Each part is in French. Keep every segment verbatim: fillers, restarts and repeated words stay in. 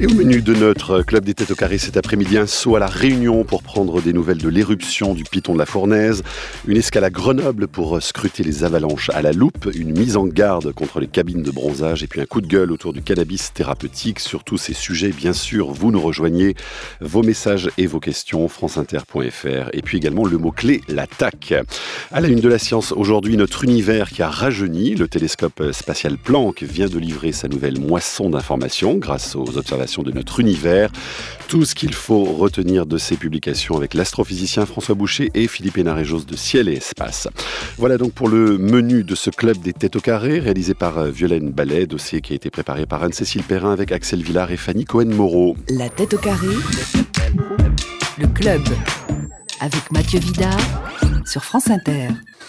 Et au menu de notre Club des Têtes au Carré cet après-midi, un saut à la Réunion pour prendre des nouvelles de l'éruption du Piton de la Fournaise, une escale à Grenoble pour scruter les avalanches à la loupe, une mise en garde contre les cabines de bronzage et puis un coup de gueule autour du cannabis thérapeutique. Sur tous ces sujets, bien sûr, vous nous rejoignez, vos messages et vos questions, franceinter point f r. Et puis également le mot-clé, l'attaque. À la une de la science, aujourd'hui, notre univers qui a rajeuni. Le télescope spatial Planck vient de livrer sa nouvelle moisson d'informations grâce aux observations de notre univers. Tout ce qu'il faut retenir de ces publications avec l'astrophysicien François Boucher et Philippe Hénarejos de Ciel et Espace. Voilà donc pour le menu de ce Club des Têtes au Carré, réalisé par Violaine Ballet, dossier qui a été préparé par Anne-Cécile Perrin avec Axel Villard et Fanny Cohen-Moreau. La Tête au Carré, le club, avec Mathieu Vidard sur France Inter.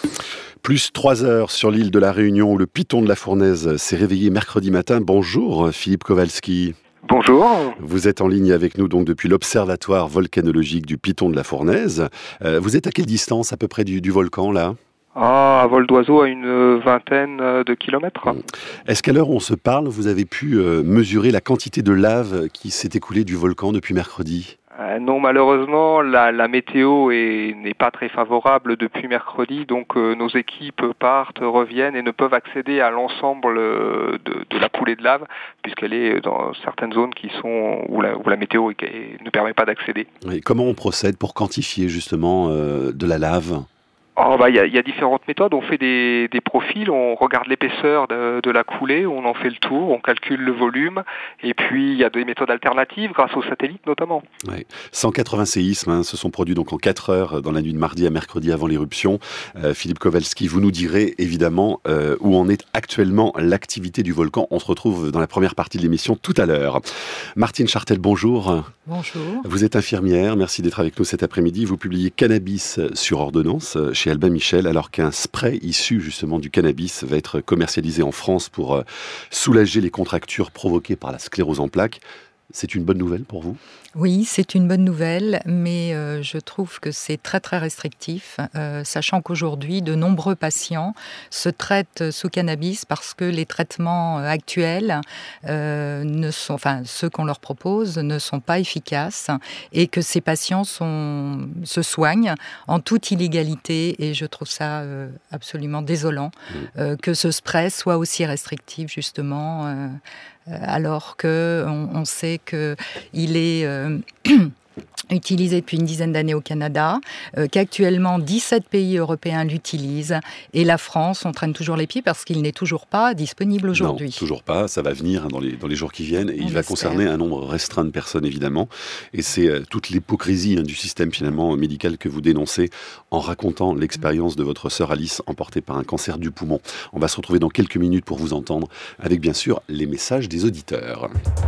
Plus trois heures sur l'île de la Réunion où le Piton de la Fournaise s'est réveillé mercredi matin. Bonjour Philippe Kowalski. Bonjour. Vous êtes en ligne avec nous donc depuis l'Observatoire volcanologique du Piton de la Fournaise. Euh, vous êtes à quelle distance à peu près du, du volcan là ? Ah, à vol d'oiseau à une vingtaine de kilomètres. Est-ce qu'à l'heure où on se parle, vous avez pu euh, mesurer la quantité de lave qui s'est écoulée du volcan depuis mercredi ? Euh, non, malheureusement, la, la météo est, n'est pas très favorable depuis mercredi, donc euh, nos équipes partent, reviennent et ne peuvent accéder à l'ensemble de, de la coulée de lave, puisqu'elle est dans certaines zones qui sont où la, où la météo est, est, ne permet pas d'accéder. Et comment on procède pour quantifier justement euh, de la lave ? Oh bah il y a, y a différentes méthodes. On fait des, des profils, on regarde l'épaisseur de, de la coulée, on en fait le tour, on calcule le volume, et puis il y a des méthodes alternatives grâce aux satellites notamment. Ouais. cent quatre-vingts séismes hein, se sont produits donc en quatre heures dans la nuit de mardi à mercredi avant l'éruption. Euh, Philippe Kowalski, vous nous direz évidemment euh, où en est actuellement l'activité du volcan. On se retrouve dans la première partie de l'émission tout à l'heure. Martine Chartel, bonjour. Bonjour. Vous êtes infirmière, merci d'être avec nous cet après-midi. Vous publiez Cannabis sur ordonnance chez Albin Michel, alors qu'un spray issu justement du cannabis va être commercialisé en France pour euh, soulager les contractures provoquées par la sclérose en plaques. C'est une bonne nouvelle pour vous ? Oui, c'est une bonne nouvelle, mais euh, je trouve que c'est très très restrictif, euh, sachant qu'aujourd'hui, de nombreux patients se traitent sous cannabis parce que les traitements actuels, euh, ne sont, enfin ceux qu'on leur propose, ne sont pas efficaces et que ces patients sont, se soignent en toute illégalité et je trouve ça euh, absolument désolant mmh. euh, que ce spray soit aussi restrictif justement. Euh, alors qu'on on sait qu'il est euh, utilisé depuis une dizaine d'années au Canada, euh, qu'actuellement dix-sept pays européens l'utilisent, et la France, on traîne toujours les pieds parce qu'il n'est toujours pas disponible aujourd'hui. Non, toujours pas, ça va venir dans les, dans les jours qui viennent, et on il va espère. Concerner un nombre restreint de personnes évidemment, et c'est euh, toute l'hypocrisie hein, du système finalement médical que vous dénoncez en racontant l'expérience de votre sœur Alice emportée par un cancer du poumon. On va se retrouver dans quelques minutes pour vous entendre, avec bien sûr les messages des auditeurs.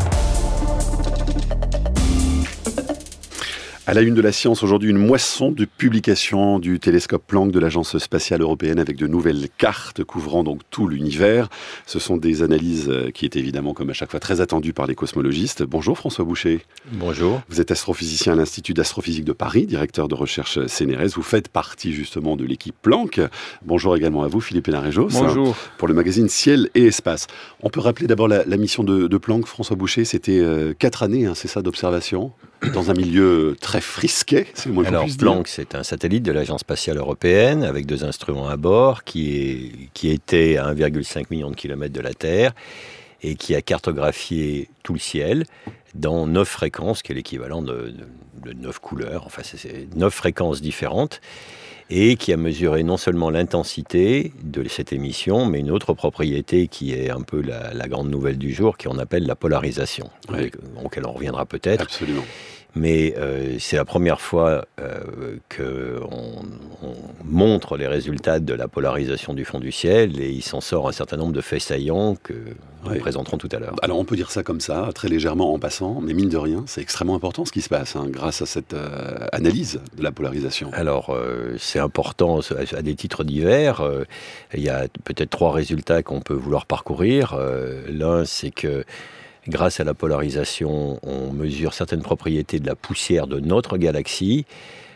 À la une de la science, aujourd'hui, une moisson de publications du télescope Planck de l'Agence spatiale européenne avec de nouvelles cartes couvrant donc tout l'univers. Ce sont des analyses qui étaient évidemment, comme à chaque fois, très attendues par les cosmologistes. Bonjour François Boucher. Bonjour. Vous êtes astrophysicien à l'Institut d'astrophysique de Paris, directeur de recherche C N R S. Vous faites partie justement de l'équipe Planck. Bonjour également à vous Philippe Hénarejos. Bonjour. Pour le magazine Ciel et Espace. On peut rappeler d'abord la, la mission de, de Planck, François Boucher, c'était euh, quatre années, hein, c'est ça, d'observation dans un milieu très frisquet, c'est le moins Alors, qu'on puisse Planck, dire. c'est un satellite de l'Agence spatiale européenne avec deux instruments à bord qui, est, qui était à un virgule cinq million de kilomètres de la Terre et qui a cartographié tout le ciel dans neuf fréquences, qui est l'équivalent de, de, de neuf couleurs, enfin c'est neuf fréquences différentes, et qui a mesuré non seulement l'intensité de cette émission, mais une autre propriété qui est un peu la, la grande nouvelle du jour, qu'on appelle la polarisation, oui. auquel on reviendra peut-être. Absolument. Mais euh, c'est la première fois euh, qu'on on montre les résultats de la polarisation du fond du ciel, et il s'en sort un certain nombre de faits saillants que nous ouais. présenterons tout à l'heure. Alors on peut dire ça comme ça, très légèrement en passant, mais mine de rien, c'est extrêmement important ce qui se passe, hein, grâce à cette euh, analyse de la polarisation. Alors euh, c'est important à des titres divers. Euh, il y a peut-être trois résultats qu'on peut vouloir parcourir. Euh, l'un, c'est que grâce à la polarisation, on mesure certaines propriétés de la poussière de notre galaxie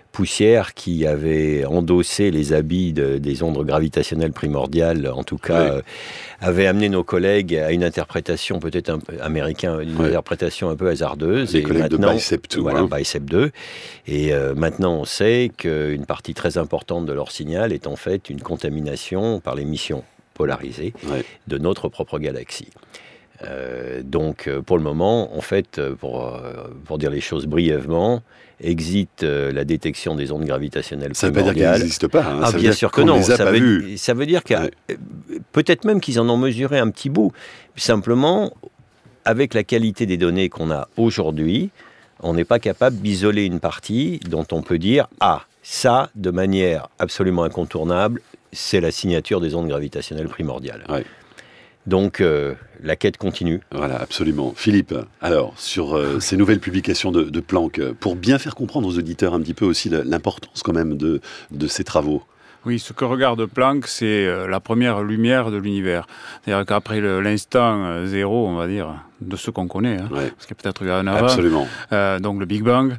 poussière qui avait endossé les habits de, des ondes gravitationnelles primordiales, en tout cas, oui. euh, avait amené nos collègues à une interprétation peut-être un peu américaine, une oui. interprétation un peu hasardeuse. Les et collègues maintenant, de Bicep deux. Voilà, hein. Bicep deux. Et euh, maintenant, on sait qu'une partie très importante de leur signal est en fait une contamination par l'émission polarisée oui. de notre propre galaxie. Euh, donc, pour le moment, en fait, pour, pour dire les choses brièvement, exit euh, la détection des ondes gravitationnelles ça primordiales. Ça veut pas dire qu'elles n'existent pas. Hein. Ah, ça bien sûr que non. Ça veut, ça veut dire que ouais. peut-être même qu'ils en ont mesuré un petit bout. Simplement, avec la qualité des données qu'on a aujourd'hui, on n'est pas capable d'isoler une partie dont on peut dire « Ah, ça, de manière absolument incontournable, c'est la signature des ondes gravitationnelles primordiales. Ouais. » Donc, euh, la quête continue. Voilà, absolument. Philippe, alors, sur euh, ces nouvelles publications de, de Planck, pour bien faire comprendre aux auditeurs un petit peu aussi l'importance quand même de, de ces travaux. Oui, ce que regarde Planck, c'est euh, la première lumière de l'univers. C'est-à-dire qu'après l'instant euh, zéro, on va dire, de ce qu'on connaît, hein, ouais. parce qu'il y a peut-être eu un avant, absolument. Euh, donc le Big Bang,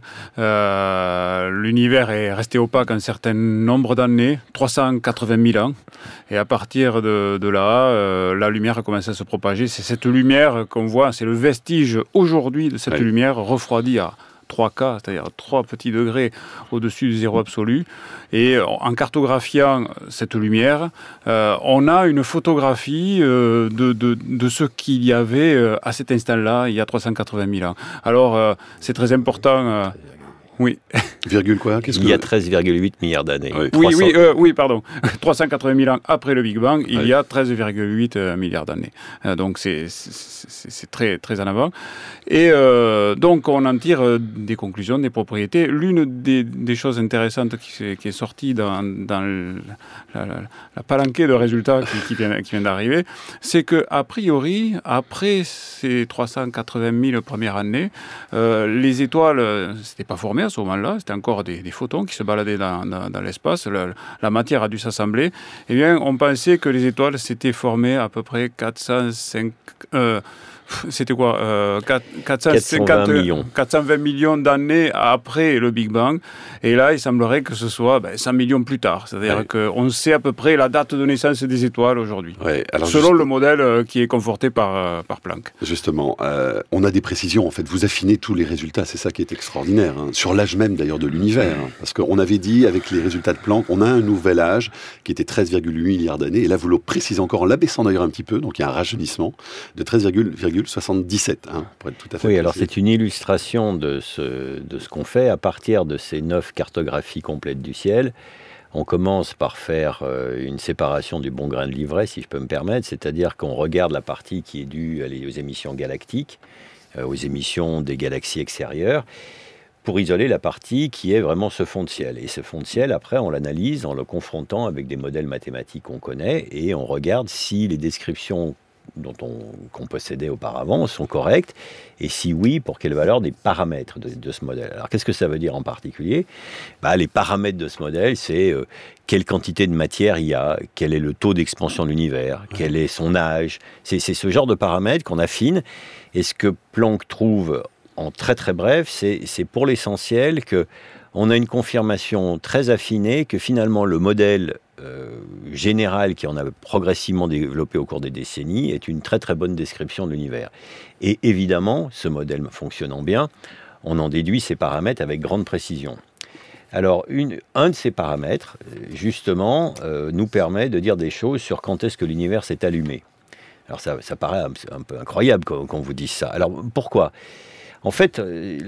euh, l'univers est resté opaque un certain nombre d'années, trois cent quatre-vingt mille ans, et à partir de, de là, euh, la lumière a commencé à se propager. C'est cette lumière qu'on voit, c'est le vestige aujourd'hui de cette ouais. lumière refroidie à trois K, c'est-à-dire trois petits degrés au-dessus du zéro absolu. Et en cartographiant cette lumière, euh, on a une photographie euh, de, de, de ce qu'il y avait euh, à cet instant-là, il y a trois cent quatre-vingt mille ans. Alors, euh, c'est très important... Euh, oui. Virgule quoi Qu'est-ce Il y a treize virgule huit milliards d'années. Oui, oui, oui, euh, oui, pardon. trois cent quatre-vingt mille ans après le Big Bang, il oui. y a treize virgule huit milliards d'années. Euh, donc, c'est, c'est, c'est très, très en avant. Et euh, donc, on en tire des conclusions, des propriétés. L'une des, des choses intéressantes qui, qui est sortie dans, dans le, la, la, la palanquée de résultats qui, qui vient, qui vient d'arriver, c'est qu'a priori, après ces trois cent quatre-vingt mille premières années, euh, les étoiles, c'était pas formé à ce moment-là, c'était encore des, des photons qui se baladaient dans, dans, dans l'espace, la, la matière a dû s'assembler. Eh bien, on pensait que les étoiles s'étaient formées à peu près quatre cent cinq... Euh, c'était quoi euh, quatre cent cinquante, quatre cent vingt millions d'années après le Big Bang. Et là, il semblerait que ce soit ben, cent millions plus tard. C'est-à-dire ouais. qu'on sait à peu près la date de naissance des étoiles aujourd'hui. Ouais, alors selon juste... le modèle euh, qui est conforté par, euh, par Planck. Justement, euh, on a des précisions. En fait, vous affinez tous les résultats. C'est ça qui est extraordinaire. Hein. Sur l'âge même, d'ailleurs, de l'univers. Hein. Parce qu'on avait dit, avec les résultats de Planck, on a un nouvel âge qui était treize virgule huit milliards d'années. Et là, vous le précisez encore en l'abaissant d'ailleurs un petit peu. Donc, il y a un rajeunissement de treize virgule soixante-dix-sept. Hein, pour être tout à fait oui, précis. Alors c'est une illustration de ce, de ce qu'on fait à partir de ces neuf cartographies complètes du ciel. On commence par faire euh, une séparation du bon grain de livret, si je peux me permettre, c'est-à-dire qu'on regarde la partie qui est due aux émissions galactiques, euh, aux émissions des galaxies extérieures, pour isoler la partie qui est vraiment ce fond de ciel. Et ce fond de ciel, après, on l'analyse en le confrontant avec des modèles mathématiques qu'on connaît, et on regarde si les descriptions dont on, qu'on possédait auparavant sont correctes, et si oui, pour quelle valeur des paramètres de, de ce modèle. Alors qu'est-ce que ça veut dire en particulier ? Bah, les paramètres de ce modèle, c'est euh, quelle quantité de matière il y a, quel est le taux d'expansion de l'univers, ouais. quel est son âge. C'est, c'est ce genre de paramètres qu'on affine, et ce que Planck trouve en très très bref, c'est, c'est pour l'essentiel que on a une confirmation très affinée que finalement le modèle euh, général qui en a progressivement développé au cours des décennies est une très très bonne description de l'univers. Et évidemment, ce modèle fonctionnant bien, on en déduit ces paramètres avec grande précision. Alors, une, un de ces paramètres, justement, euh, nous permet de dire des choses sur quand est-ce que l'univers s'est allumé. Alors ça, ça paraît un, un peu incroyable quand, quand vous dites ça. Alors pourquoi ? En fait,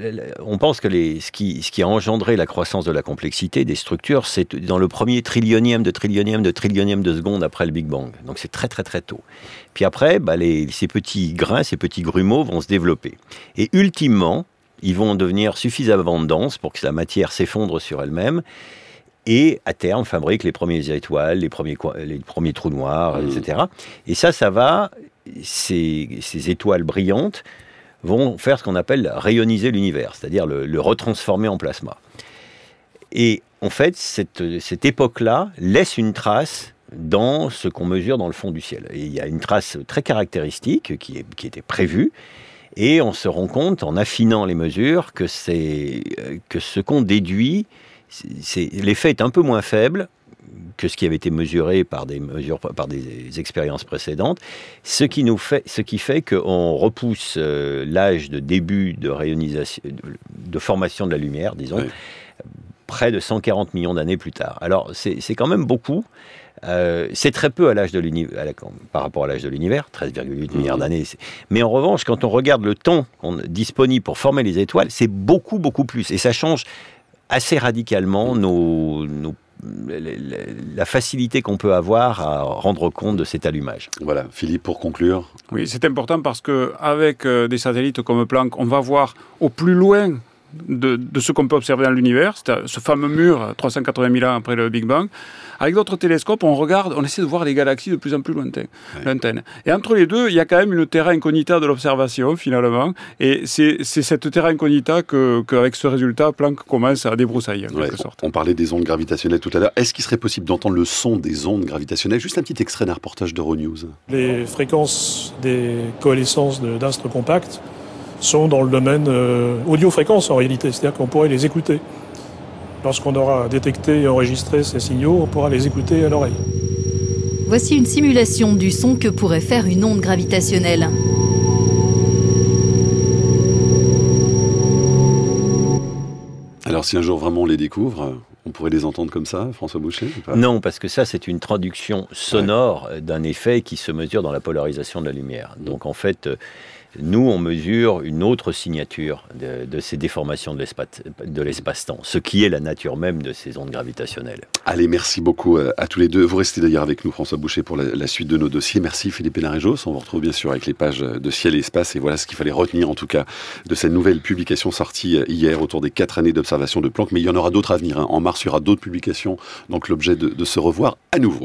on pense que les, ce, qui, ce qui a engendré la croissance de la complexité des structures, c'est dans le premier trillionième de trillionième de trillionième de seconde après le Big Bang. Donc c'est très très très tôt. Puis après, bah, les, ces petits grains, ces petits grumeaux vont se développer. Et ultimement, ils vont devenir suffisamment denses pour que la matière s'effondre sur elle-même. Et à terme, fabrique les premières étoiles, les premiers, les premiers trous noirs, mmh. et cetera. Et ça, ça va, ces, ces étoiles brillantes vont faire ce qu'on appelle rayoniser l'univers, c'est-à-dire le, le retransformer en plasma. Et en fait, cette, cette époque-là laisse une trace dans ce qu'on mesure dans le fond du ciel. Et il y a une trace très caractéristique qui, est, qui était prévue, et on se rend compte, en affinant les mesures, que, c'est, que ce qu'on déduit, c'est, c'est, l'effet est un peu moins faible que ce qui avait été mesuré par des mesures, par des expériences précédentes, ce qui nous fait, ce qui fait qu'on repousse euh, l'âge de début de réionisation, de, de formation de la lumière, disons, oui. près de cent quarante millions d'années plus tard. Alors c'est, c'est quand même beaucoup. Euh, c'est très peu à l'âge de l'univers, à la, par rapport à l'âge de l'univers, treize virgule huit mmh. milliards d'années. Mais en revanche, quand on regarde le temps qu'on, disponible pour former les étoiles, c'est beaucoup, beaucoup plus. Et ça change assez radicalement nos, nos la facilité qu'on peut avoir à rendre compte de cet allumage. Voilà, Philippe, pour conclure. Oui, c'est important parce qu'avec des satellites comme Planck, on va voir au plus loin de, de ce qu'on peut observer dans l'univers, c'est ce fameux mur trois cent quatre-vingt mille ans après le Big Bang. Avec d'autres télescopes, on regarde, on essaie de voir les galaxies de plus en plus lointaines. Ouais. lointaines. Et entre les deux, il y a quand même une terra incognita de l'observation, finalement. Et c'est, c'est cette terra incognita que, qu'avec ce résultat, Planck commence à débroussailler, en ouais, quelque sorte. On parlait des ondes gravitationnelles tout à l'heure. Est-ce qu'il serait possible d'entendre le son des ondes gravitationnelles ? Juste un petit extrait d'un reportage d'Euronews. Les fréquences des coalescences de, d'astres compacts sont dans le domaine euh, audio-fréquence, en réalité. C'est-à-dire qu'on pourrait les écouter. Lorsqu'on aura détecté et enregistré ces signaux, on pourra les écouter à l'oreille. Voici une simulation du son que pourrait faire une onde gravitationnelle. Alors si un jour vraiment on les découvre, on pourrait les entendre comme ça, François Boucher ou pas ? Non, parce que ça c'est une traduction sonore ouais. d'un effet qui se mesure dans la polarisation de la lumière. Donc en fait... Nous, on mesure une autre signature de, de ces déformations de, l'espace, de l'espace-temps, ce qui est la nature même de ces ondes gravitationnelles. Allez, merci beaucoup à tous les deux. Vous restez d'ailleurs avec nous, François Boucher, pour la, la suite de nos dossiers. Merci Philippe Hénarejos. On vous retrouve bien sûr avec les pages de Ciel et Espace. Et voilà ce qu'il fallait retenir en tout cas de cette nouvelle publication sortie hier autour des quatre années d'observation de Planck. Mais il y en aura d'autres à venir. Hein. En mars, il y aura d'autres publications. Donc l'objet de, de se revoir à nouveau.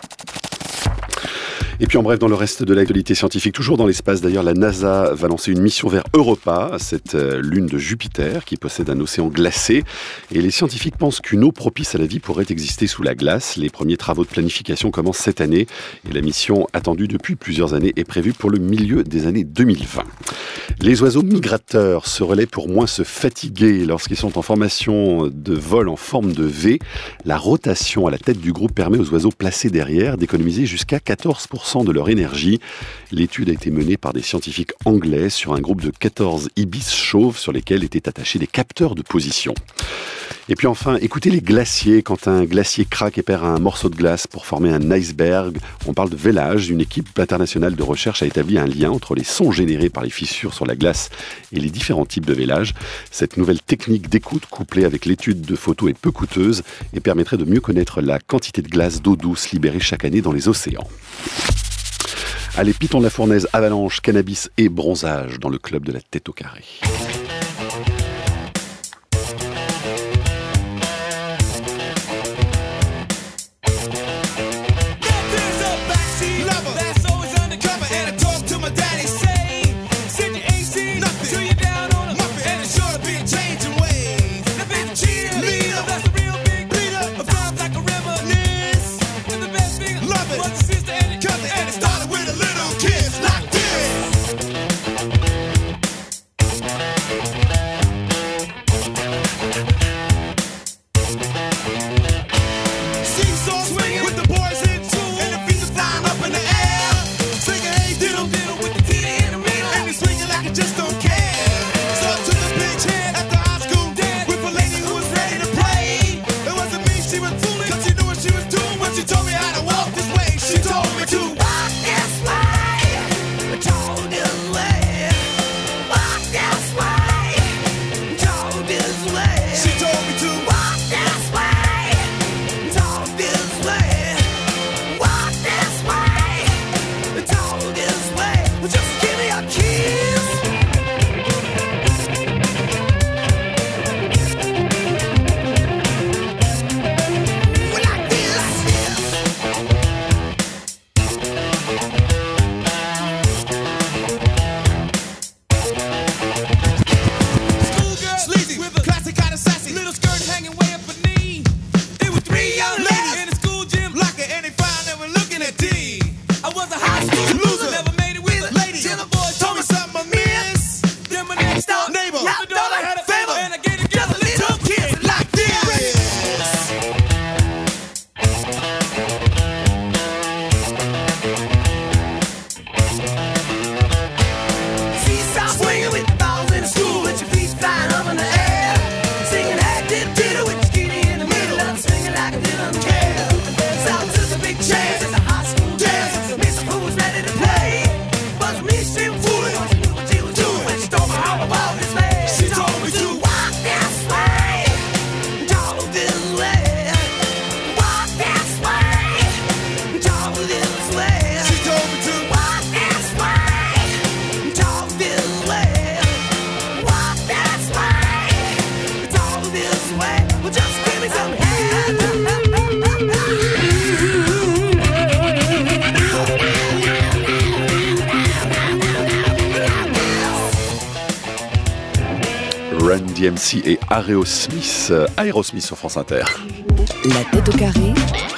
Et puis en bref, dans le reste de l'actualité scientifique, toujours dans l'espace d'ailleurs, la NASA va lancer une mission vers Europa, cette euh, lune de Jupiter qui possède un océan glacé. Et les scientifiques pensent qu'une eau propice à la vie pourrait exister sous la glace. Les premiers travaux de planification commencent cette année. Et la mission attendue depuis plusieurs années est prévue pour le milieu des années deux mille vingt. Les oiseaux migrateurs se relaient pour moins se fatiguer lorsqu'ils sont en formation de vol en forme de V. La rotation à la tête du groupe permet aux oiseaux placés derrière d'économiser jusqu'à quatorze pour cent de leur énergie. L'étude a été menée par des scientifiques anglais sur un groupe de quatorze ibis chauves sur lesquels étaient attachés des capteurs de position. Et puis enfin, écoutez les glaciers. Quand un glacier craque et perd un morceau de glace pour former un iceberg, on parle de vélage. Une équipe internationale de recherche a établi un lien entre les sons générés par les fissures sur la glace et les différents types de vélage. Cette nouvelle technique d'écoute, couplée avec l'étude de photos, est peu coûteuse et permettrait de mieux connaître la quantité de glace d'eau douce libérée chaque année dans les océans. Allez, Piton de la Fournaise, avalanche, cannabis et bronzage dans le club de la tête au carré. Loser, never made it with a lady. D M C et Aerosmith, Aerosmith sur France Inter. La tête au carré,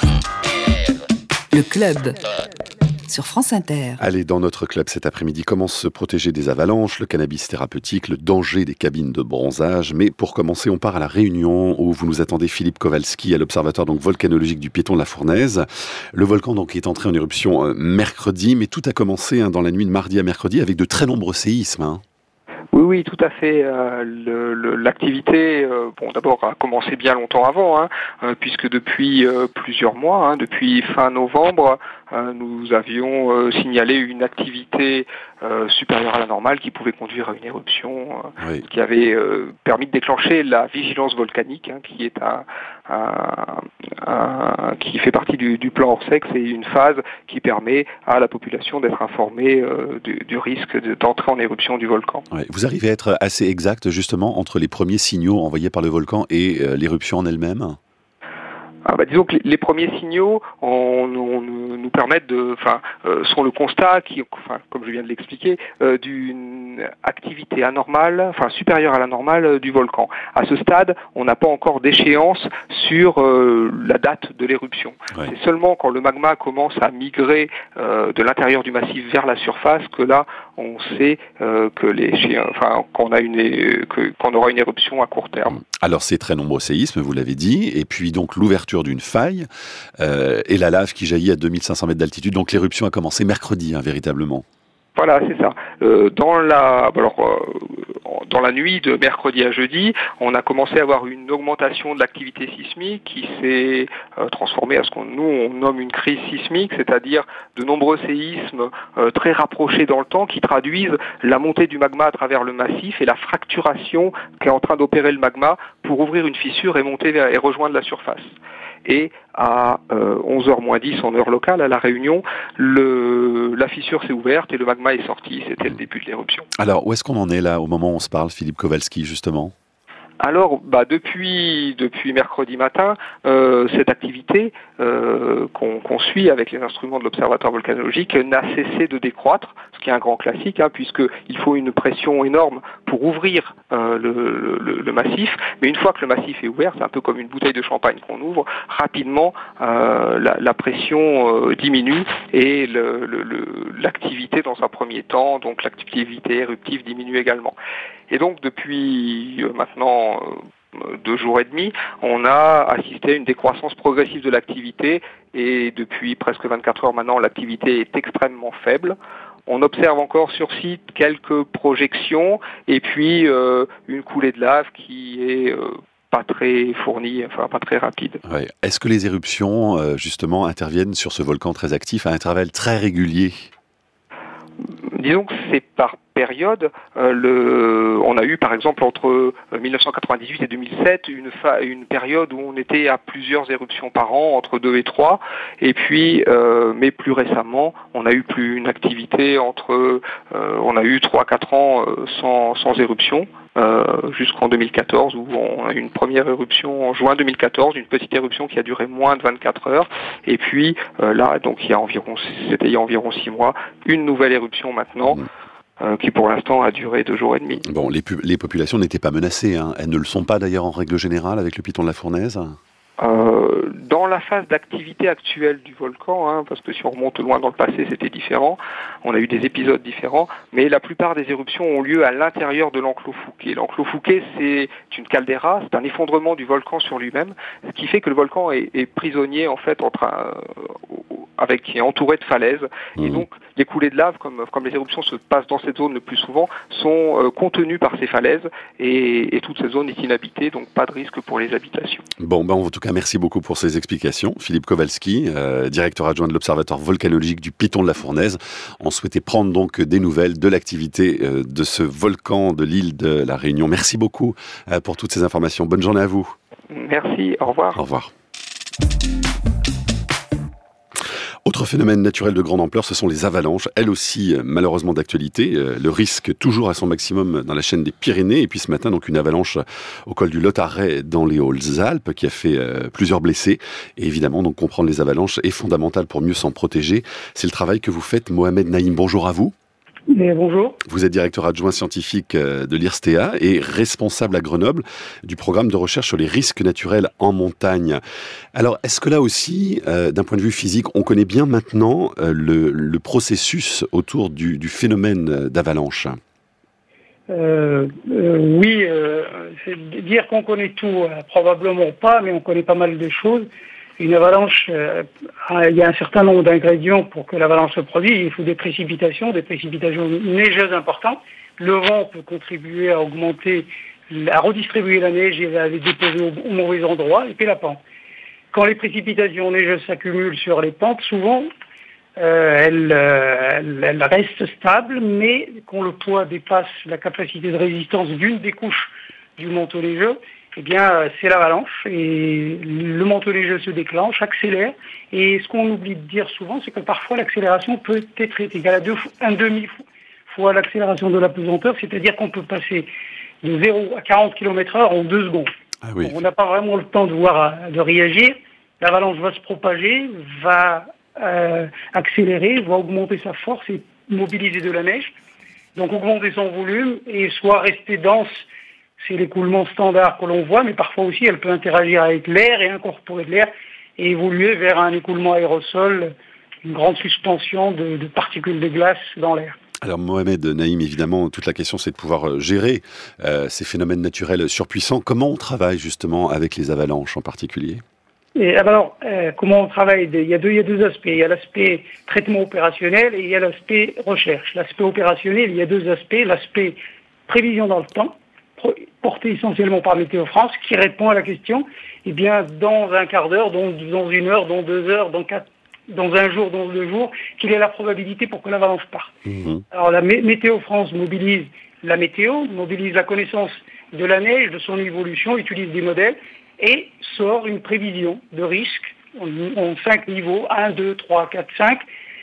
le club sur France Inter. Allez, dans notre club cet après-midi, comment se protéger des avalanches, le cannabis thérapeutique, le danger des cabines de bronzage. Mais pour commencer, on part à la Réunion où vous nous attendez Philippe Kowalski à l'observatoire donc volcanologique du Piéton de la Fournaise. Le volcan donc est entré en éruption euh, mercredi, mais tout a commencé hein, dans la nuit de mardi à mercredi avec de très nombreux séismes. Hein. Oui, oui, tout à fait. Euh, le, le, l'activité, euh, bon, d'abord a commencé bien longtemps avant, hein, euh, puisque depuis euh, plusieurs mois, hein, depuis fin novembre, euh, nous avions euh, signalé une activité euh, supérieure à la normale qui pouvait conduire à une éruption, euh, oui. qui avait euh, permis de déclencher la vigilance volcanique, hein, qui est un, un, un qui fait partie du, du plan Orsec. C'est une phase qui permet à la population d'être informée euh, du, du risque de, d'entrer en éruption du volcan. Ouais. Vous arrivez à être assez exact justement entre les premiers signaux envoyés par le volcan et euh, l'éruption en elle-même ? Ah bah disons que les, les premiers signaux on, on, nous permettent de, enfin, euh, sont le constat qui, enfin, comme je viens de l'expliquer, euh, d'une activité anormale, enfin supérieure à la normale euh, du volcan. À ce stade, on n'a pas encore d'échéance sur euh, la date de l'éruption. Ouais. C'est seulement quand le magma commence à migrer euh, de l'intérieur du massif vers la surface que là, on sait euh, que les, enfin, qu'on a une, que, qu'on aura une éruption à court terme. Alors c'est très nombreux séismes, vous l'avez dit, et puis donc l'ouverture d'une faille euh, et la lave qui jaillit à deux mille cinq cents mètres d'altitude. Donc l'éruption a commencé mercredi, hein, véritablement. Voilà, c'est ça. Euh, dans la, alors, euh, dans la nuit de mercredi à jeudi, on a commencé à avoir une augmentation de l'activité sismique qui s'est euh, transformée à ce qu'on nous on nomme une crise sismique, c'est-à-dire de nombreux séismes euh, très rapprochés dans le temps qui traduisent la montée du magma à travers le massif et la fracturation qu'est en train d'opérer le magma pour ouvrir une fissure et monter vers, et rejoindre la surface. Et à euh, onze heures moins dix en heure locale, à La Réunion, le, la fissure s'est ouverte et le magma est sorti. C'était le début de l'éruption. Alors, où est-ce qu'on en est là, au moment où on se parle, Philippe Kowalski, justement ? Alors, bah depuis depuis mercredi matin, euh, cette activité euh, qu'on, qu'on suit avec les instruments de l'Observatoire volcanologique n'a cessé de décroître, ce qui est un grand classique, hein, puisque il faut une pression énorme pour ouvrir euh, le, le, le massif. Mais une fois que le massif est ouvert, c'est un peu comme une bouteille de champagne qu'on ouvre rapidement. Euh, la, la pression euh, diminue et le, le, le, l'activité dans un premier temps, donc l'activité éruptive diminue également. Et donc depuis euh, maintenant euh, deux jours et demi, on a assisté à une décroissance progressive de l'activité et depuis presque vingt-quatre heures maintenant, l'activité est extrêmement faible. On observe encore sur site quelques projections et puis euh, une coulée de lave qui est euh, pas très fournie, enfin pas très rapide. Ouais. Est-ce que les éruptions euh, justement interviennent sur ce volcan très actif à intervalles très réguliers ? Disons que c'est par période. Euh, le, on a eu par exemple entre dix-neuf cent quatre-vingt-dix-huit et deux mille sept une, fa, une période où on était à plusieurs éruptions par an, entre deux et trois. Et puis, euh, mais plus récemment, on a eu plus une activité entre, euh, on a eu trois à quatre ans euh, sans, sans éruption. Euh, jusqu'en deux mille quatorze où on a eu une première éruption en juin deux mille quatorze, une petite éruption qui a duré moins de vingt-quatre heures et puis euh, là donc il y a environ c'était il y a environ six mois une nouvelle éruption maintenant mmh. euh, qui pour l'instant a duré deux jours et demi. Bon, les, pu- les populations n'étaient pas menacées, hein. Elles ne le sont pas d'ailleurs en règle générale avec le Piéton de la Fournaise. Euh, dans la phase d'activité actuelle du volcan, hein, parce que si on remonte loin dans le passé, c'était différent, on a eu des épisodes différents, mais la plupart des éruptions ont lieu à l'intérieur de l'enclos Fouquet. L'enclos Fouquet, c'est une caldeira, c'est un effondrement du volcan sur lui-même, ce qui fait que le volcan est, est prisonnier, en fait, entre un, avec, qui est entouré de falaises, mmh. et donc les coulées de lave, comme, comme les éruptions se passent dans cette zone le plus souvent, sont euh, contenues par ces falaises, et, et toute cette zone est inhabitée, donc pas de risque pour les habitations. Bon, ben en tout cas, merci beaucoup pour ces explications. Philippe Kowalski, euh, directeur adjoint de l'Observatoire volcanologique du Piéton de la Fournaise. On souhaitait prendre donc des nouvelles de l'activité euh, de ce volcan de l'île de la Réunion. Merci beaucoup euh, pour toutes ces informations. Bonne journée à vous. Merci, au revoir. Au revoir. Autre phénomène naturel de grande ampleur, ce sont les avalanches, elles aussi malheureusement d'actualité. Le risque toujours à son maximum dans la chaîne des Pyrénées. Et puis ce matin, donc une avalanche au col du Lotaret dans les Hautes-Alpes qui a fait euh, plusieurs blessés. Et évidemment, donc comprendre les avalanches est fondamental pour mieux s'en protéger. C'est le travail que vous faites, Mohamed Naïm. Bonjour à vous. Mais bonjour. Vous êtes directeur adjoint scientifique de l'I R S T A et responsable à Grenoble du programme de recherche sur les risques naturels en montagne. Alors, est-ce que là aussi, euh, d'un point de vue physique, on connaît bien maintenant euh, le, le processus autour du, du phénomène d'avalanche ? euh, euh, Oui, euh, c'est dire qu'on connaît tout, euh, probablement pas, mais on connaît pas mal de choses. Une avalanche, euh, il y a un certain nombre d'ingrédients pour que l'avalanche se produise. Il faut des précipitations, des précipitations neigeuses importantes. Le vent peut contribuer à augmenter, à redistribuer la neige et à les déposer au, au mauvais endroit, et puis la pente. Quand les précipitations neigeuses s'accumulent sur les pentes, souvent, euh, elles, euh, elles, elles restent stables, mais quand le poids dépasse la capacité de résistance d'une des couches du manteau neigeux, eh bien, c'est l'avalanche et le manteau neigeux se déclenche, accélère. Et ce qu'on oublie de dire souvent, c'est que parfois l'accélération peut être égale à deux, un demi fois l'accélération de la pesanteur, c'est-à-dire qu'on peut passer de zéro à quarante kilomètres heure en deux secondes. Ah oui. Donc, on n'a pas vraiment le temps de voir, de réagir. L'avalanche va se propager, va euh, accélérer, va augmenter sa force et mobiliser de la neige. Donc augmenter son volume et soit rester dense. C'est l'écoulement standard que l'on voit, mais parfois aussi elle peut interagir avec l'air et incorporer de l'air et évoluer vers un écoulement aérosol, une grande suspension de, de particules de glace dans l'air. Alors Mohamed Naïm, évidemment, toute la question c'est de pouvoir gérer euh, ces phénomènes naturels surpuissants. Comment on travaille justement avec les avalanches en particulier ? Et alors, euh, comment on travaille ? Il y a deux, il y a deux aspects. Il y a l'aspect traitement opérationnel et il y a l'aspect recherche. L'aspect opérationnel, il y a deux aspects. L'aspect prévision dans le temps, porté essentiellement par Météo France, qui répond à la question, eh bien, dans un quart d'heure, dans, dans une heure, dans deux heures, dans quatre, dans un jour, dans deux jours, quelle est la probabilité pour que l'avalanche parte. Mmh. Alors, la Météo France mobilise la météo, mobilise la connaissance de la neige, de son évolution, utilise des modèles et sort une prévision de risque en, en cinq niveaux, un, deux, trois, quatre, cinq,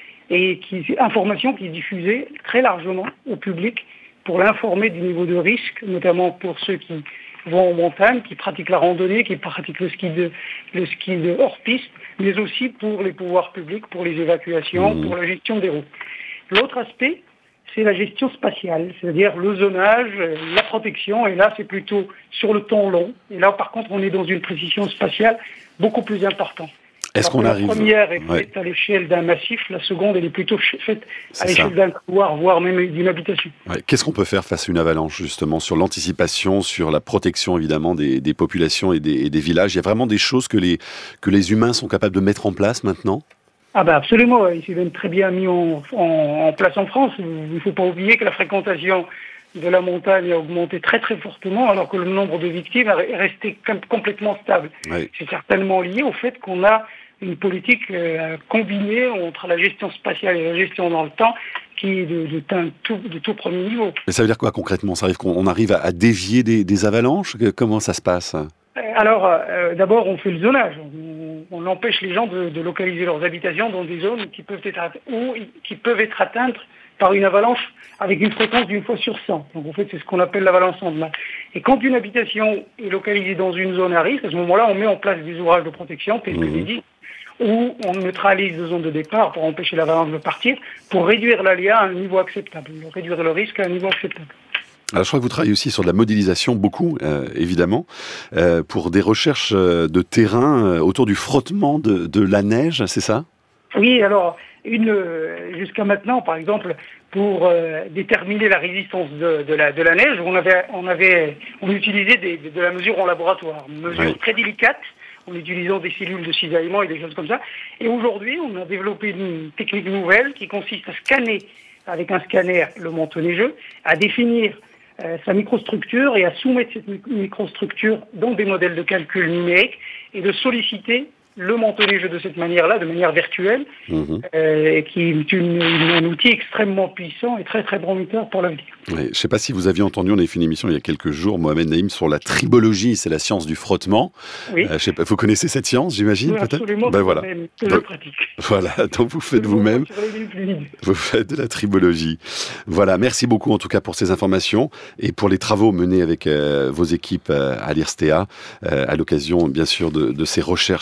et qui, information qui est diffusée très largement au public pour l'informer du niveau de risque, notamment pour ceux qui vont en montagne, qui pratiquent la randonnée, qui pratiquent le ski de, le ski de hors-piste, mais aussi pour les pouvoirs publics, pour les évacuations, mmh. pour la gestion des routes. L'autre aspect, c'est la gestion spatiale, c'est-à-dire le zonage, la protection, et là c'est plutôt sur le temps long, et là par contre on est dans une précision spatiale beaucoup plus importante. Est-ce qu'on la arrive... première est ouais. faite à l'échelle d'un massif, la seconde elle est plutôt faite à l'échelle d'un couloir, voire même d'une habitation. Ouais. Qu'est-ce qu'on peut faire face à une avalanche justement, sur l'anticipation, sur la protection évidemment des, des populations et des, et des villages ? Il y a vraiment des choses que les, que les humains sont capables de mettre en place maintenant ? Ah ben absolument, c'est même très bien mis en, en, en place en France. Il ne faut pas oublier que la fréquentation de la montagne a augmenté très très fortement alors que le nombre de victimes est resté complètement stable. Oui. C'est certainement lié au fait qu'on a une politique euh, combinée entre la gestion spatiale et la gestion dans le temps qui est de, de, de, tout, de tout premier niveau. Mais ça veut dire quoi concrètement ? Ça arrive qu'on arrive à, à dévier des, des avalanches ? Comment ça se passe ? Alors, euh, d'abord, on fait le zonage. On, on empêche les gens de, de localiser leurs habitations dans des zones qui peuvent être ou qui peuvent être atteintes par une avalanche avec une fréquence d'une fois sur cent. Donc, en fait, c'est ce qu'on appelle l'avalanche centrale. Et quand une habitation est localisée dans une zone à risque, à ce moment-là, on met en place des ouvrages de protection, P P D D, mmh. où on neutralise les zones de départ pour empêcher l'avalanche de partir, pour réduire l'aléa à un niveau acceptable, réduire le risque à un niveau acceptable. Alors, je crois que vous travaillez aussi sur de la modélisation, beaucoup, euh, évidemment, euh, pour des recherches de terrain euh, autour du frottement de, de la neige, c'est ça ? Oui, alors, une, jusqu'à maintenant, par exemple, pour euh, déterminer la résistance de, de, la, de la neige, on avait, on avait, on utilisait des, de la mesure en laboratoire, une mesure oui. très délicate, en utilisant des cellules de cisaillement et des choses comme ça. Et aujourd'hui, on a développé une technique nouvelle qui consiste à scanner, avec un scanner, le manteau neigeux, à définir Euh, sa microstructure et à soumettre cette microstructure dans des modèles de calcul numérique et de solliciter le manteau neigeux de cette manière-là, de manière virtuelle, mmh. euh, qui est une, une, un outil extrêmement puissant et très très prometteur pour l'avenir. Oui, je ne sais pas si vous aviez entendu, on avait fait une émission il y a quelques jours, Mohamed Naïm, sur la tribologie, c'est la science du frottement. Oui. Euh, je sais pas, vous connaissez cette science, j'imagine, oui, peut-être ? Absolument, ben, voilà. même, que donc, je pratique. Voilà, donc vous faites vous-même, vous faites de la tribologie. Voilà, merci beaucoup en tout cas pour ces informations et pour les travaux menés avec euh, vos équipes euh, à l'I R S T A, euh, à l'occasion bien sûr de, de ces recherches menées autour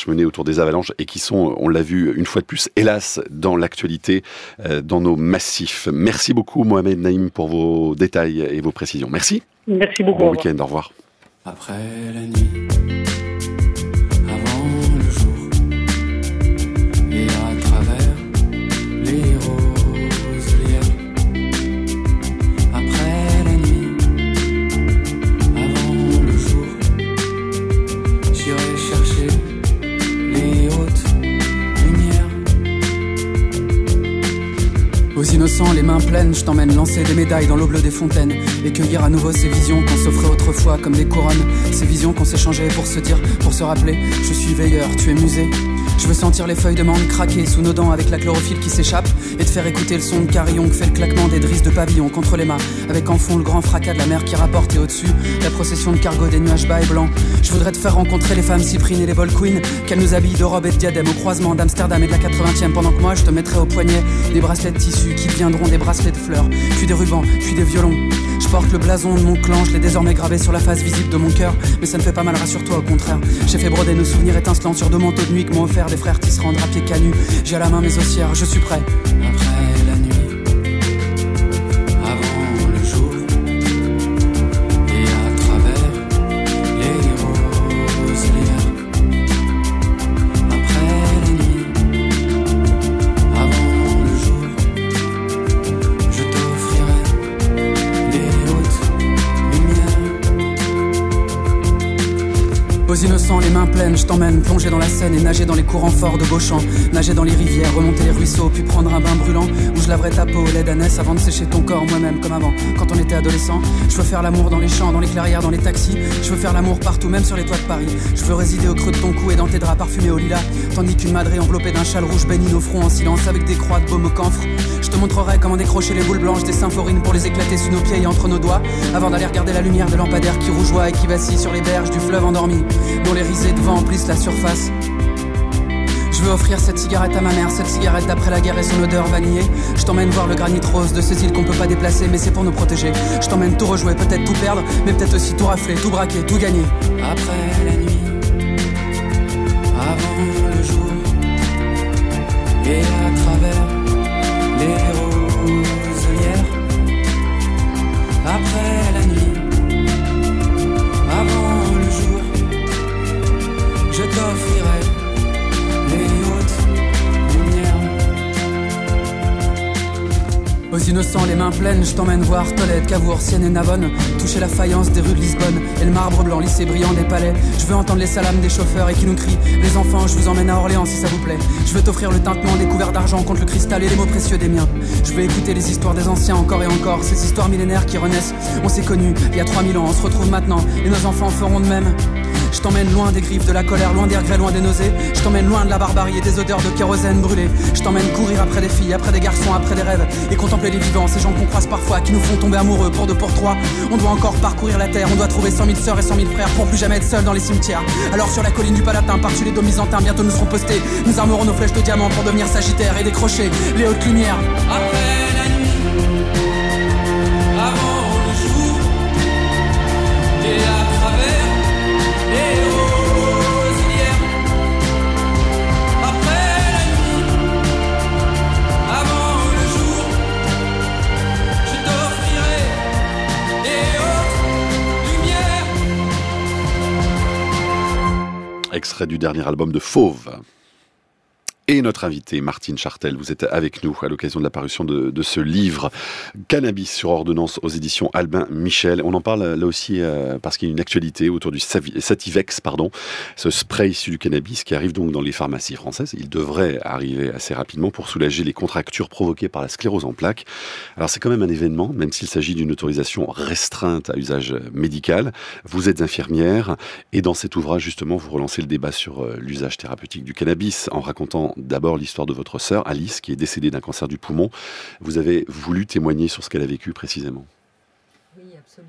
sur des avalanches et qui sont, on l'a vu une fois de plus, hélas, dans l'actualité, euh, dans nos massifs. Merci beaucoup Mohamed Naïm pour vos détails et vos précisions. Merci. Merci beaucoup. Bon week-end, au revoir. Après la nuit, avant le jour, et à travers les roselières. Après la nuit, avant le jour, j'irai chercher les hautes lumières. Aux innocents, les mains pleines, je t'emmène lancer des médailles dans l'eau bleue des fontaines et cueillir à nouveau ces visions qu'on s'offrait autrefois comme des couronnes. Ces visions qu'on s'échangeait pour se dire, pour se rappeler, je suis veilleur, tu es musée. Je veux sentir les feuilles de mangue craquer sous nos dents avec la chlorophylle qui s'échappe et te faire écouter le son de carillon que fait le claquement des drisses de pavillon contre les mâts, avec en fond le grand fracas de la mer qui rapporte et au-dessus la procession de cargo des nuages bas et blancs. Je voudrais te faire rencontrer les femmes cyprines et les bol queens, qu'elles nous habillent de robes et de diadèmes au croisement d'Amsterdam et de la quatre-vingtième, pendant que moi je te mettrai au poignet des bracelets de tissu qui deviendront des bracelets de fleurs, puis des rubans, puis des violons. Je porte le blason de mon clan, je l'ai désormais gravé sur la face visible de mon cœur, mais ça ne fait pas mal, rassure-toi, au contraire. J'ai fait broder nos souvenirs étincelants sur deux manteaux de nuit que m'ont offert des frères tisserands drapiers canus. J'ai à la main mes ossières, je suis prêt. Après la nuit, avant le jour, et à travers les roselières. Après la nuit, avant le jour, je t'offrirai les hautes lumières. Aux innocents, les mains pleines, je t'emmène plonger dans la Seine et nager dans les courants forts de Beauchamp, nager dans les rivières, remonter les ruisseaux, puis prendre un bain brûlant où je laverai ta peau au lait d'ânesse avant de sécher ton corps moi-même comme avant, quand on était adolescent. Je veux faire l'amour dans les champs, dans les clairières, dans les taxis. Je veux faire l'amour partout, même sur les toits de Paris. Je veux résider au creux de ton cou et dans tes draps parfumés au lilas, tandis qu'une madrée enveloppée d'un châle rouge baigne nos fronts en silence avec des croix de baume au camphre. Je te montrerai comment décrocher les boules blanches des symphorines pour les éclater sous nos pieds et entre nos doigts, avant d'aller regarder la lumière des lampadaires qui rougeoient et qui vacillent sur les berges du fleuve endormi, dont les risées de vent emplissent la surface. Je veux offrir cette cigarette à ma mère, cette cigarette d'après la guerre et son odeur vanillée. Je t'emmène voir le granit rose de ces îles qu'on peut pas déplacer, mais c'est pour nous protéger. Je t'emmène tout rejouer, peut-être tout perdre, mais peut-être aussi tout rafler, tout braquer, tout gagner. Après la nuit, avant le jour, et à travers les roselières. Après la nuit, avant le jour, je t'offrirai les hautes lumières. Aux innocents, les mains pleines, je t'emmène voir Tolède, Cavour, Sienne et Navone, toucher la faïence des rues de Lisbonne et le marbre blanc lissé brillant des palais. Je veux entendre les salames des chauffeurs et qui nous crient: les enfants, je vous emmène à Orléans si ça vous plaît. Je veux t'offrir le tintement des couverts d'argent contre le cristal et les mots précieux des miens. Je veux écouter les histoires des anciens encore et encore, ces histoires millénaires qui renaissent. On s'est connus il y a trois mille ans, on se retrouve maintenant et nos enfants feront de même. Je t'emmène loin des griffes, de la colère, loin des regrets, loin des nausées. Je t'emmène loin de la barbarie et des odeurs de kérosène brûlé. Je t'emmène courir après des filles, après des garçons, après des rêves, et contempler les vivants, ces gens qu'on croise parfois, qui nous font tomber amoureux pour deux, pour trois. On doit encore parcourir la terre, on doit trouver cent mille sœurs et cent mille frères pour plus jamais être seul dans les cimetières. Alors sur la colline du Palatin, par-dessus les dômes byzantins, bientôt nous serons postés. Nous armerons nos flèches de diamant pour devenir sagittaires et décrocher les hautes lumières. Après la nuit, avant le jour, et à travers les roselières. Après la nuit, avant le jour, je t'offrirai les hautes lumières. Extrait du dernier album de Fauve. Et notre invité, Martine Chartel, vous êtes avec nous à l'occasion de la parution de, de ce livre Cannabis sur ordonnance aux éditions Albin Michel. On en parle là aussi euh, parce qu'il y a une actualité autour du Sativex, pardon, ce spray issu du cannabis qui arrive donc dans les pharmacies françaises. Il devrait arriver assez rapidement pour soulager les contractures provoquées par la sclérose en plaques. Alors c'est quand même un événement, même s'il s'agit d'une autorisation restreinte à usage médical. Vous êtes infirmière et dans cet ouvrage justement vous relancez le débat sur euh, l'usage thérapeutique du cannabis en racontant d'abord l'histoire de votre sœur Alice qui est décédée d'un cancer du poumon. Vous avez voulu témoigner sur ce qu'elle a vécu précisément. Oui, absolument.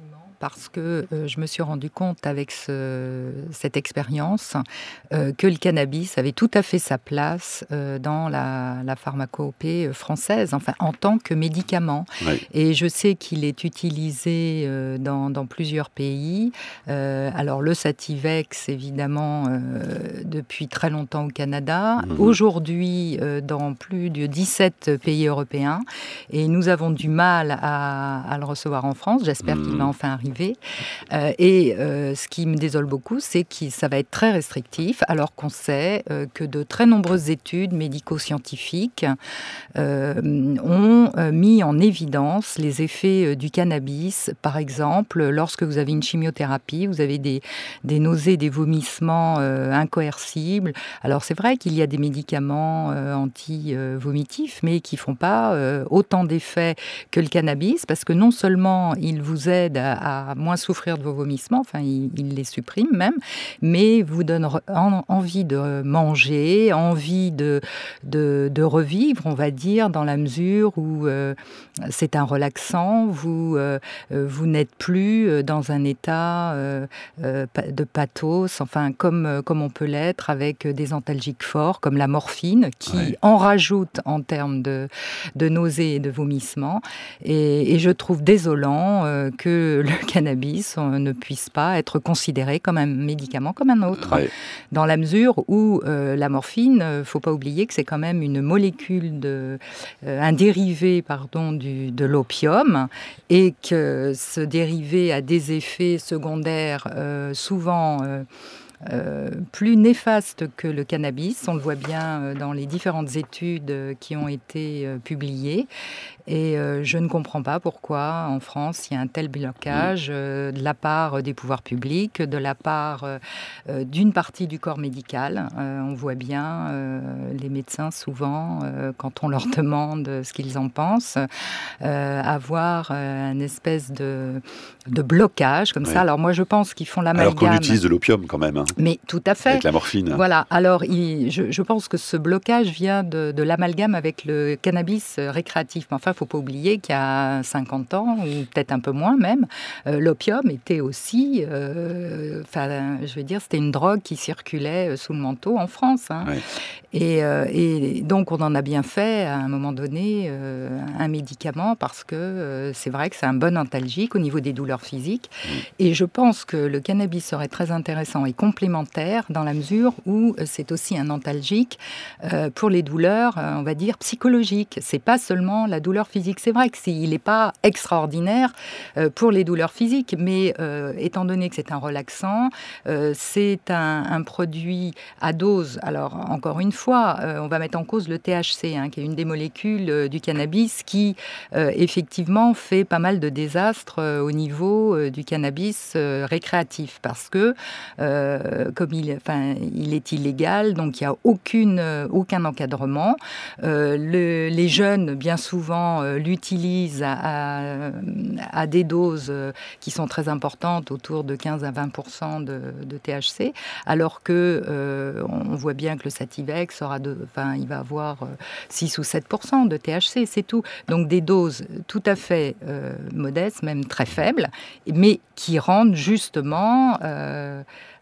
parce que euh, je me suis rendu compte avec ce, cette expérience euh, que le cannabis avait tout à fait sa place euh, dans la, la pharmacopée française, enfin en tant que médicament. Oui. Et je sais qu'il est utilisé euh, dans, dans plusieurs pays. Euh, alors le Sativex, évidemment, euh, depuis très longtemps au Canada. Mmh. Aujourd'hui, euh, dans plus de dix-sept pays européens. Et nous avons du mal à, à le recevoir en France. J'espère mmh. qu'il va enfin arriver. Euh, et euh, ce qui me désole beaucoup, c'est que ça va être très restrictif, alors qu'on sait euh, que de très nombreuses études médico-scientifiques euh, ont euh, mis en évidence les effets euh, du cannabis. Par exemple, lorsque vous avez une chimiothérapie, vous avez des, des nausées, des vomissements euh, incoercibles. Alors c'est vrai qu'il y a des médicaments euh, anti-vomitifs, mais qui ne font pas euh, autant d'effets que le cannabis, parce que non seulement il vous aide à, à moins souffrir de vos vomissements, enfin il, il les supprime même, mais vous donne en, envie de manger, envie de, de, de revivre, on va dire, dans la mesure où euh, c'est un relaxant, vous, euh, vous n'êtes plus dans un état euh, euh, de pathos, enfin comme, comme on peut l'être avec des antalgiques forts, comme la morphine, qui ouais. en rajoute en termes de, de nausées et de vomissements. Et, et je trouve désolant euh, que le cannabis on ne puisse pas être considéré comme un médicament comme un autre. Ouais. Dans la mesure où euh, la morphine, il ne faut pas oublier que c'est quand même une molécule, de, euh, un dérivé pardon, du, de l'opium, et que ce dérivé a des effets secondaires euh, souvent... Euh, Euh, plus néfaste que le cannabis. On le voit bien euh, dans les différentes études euh, qui ont été euh, publiées. Et euh, je ne comprends pas pourquoi, en France, il y a un tel blocage euh, de la part des pouvoirs publics, de la part euh, d'une partie du corps médical. Euh, on voit bien euh, les médecins, souvent, euh, quand on leur demande ce qu'ils en pensent, euh, avoir euh, une espèce de, de blocage comme ouais. ça. Alors moi, je pense qu'ils font l'amalgame. Alors qu'on utilise de l'opium quand même. Hein. Mais tout à fait. Avec la morphine. Voilà. Alors, il, je, je pense que ce blocage vient de, de l'amalgame avec le cannabis récréatif. Mais enfin, il ne faut pas oublier qu'il y a cinquante ans, ou peut-être un peu moins même, euh, l'opium était aussi... Euh, enfin, je veux dire, c'était une drogue qui circulait sous le manteau en France. Hein. Ouais. Et, euh, et donc, on en a bien fait, à un moment donné, euh, un médicament, parce que euh, c'est vrai que c'est un bon antalgique au niveau des douleurs physiques. Mmh. Et je pense que le cannabis serait très intéressant et complémentaire dans la mesure où c'est aussi un antalgique euh, pour les douleurs, euh, on va dire, psychologiques. C'est pas seulement la douleur physique. C'est vrai qu'il n'est pas extraordinaire euh, pour les douleurs physiques, mais euh, étant donné que c'est un relaxant, euh, c'est un, un produit à dose. Alors, encore une fois, euh, on va mettre en cause le T H C, hein, qui est une des molécules euh, du cannabis qui, euh, effectivement, fait pas mal de désastres euh, au niveau euh, du cannabis euh, récréatif, parce que Euh, comme il, enfin, il est illégal, donc il n'y a aucune, euh, aucun encadrement. Euh, le, les jeunes, bien souvent, euh, l'utilisent à, à, à des doses euh, qui sont très importantes, autour de quinze à vingt pour cent de, de T H C, alors que euh, on voit bien que le Sativex aura de, enfin, il va avoir euh, six ou sept pour cent de T H C, c'est tout. Donc des doses tout à fait euh, modestes, même très faibles, mais qui rendent justement euh,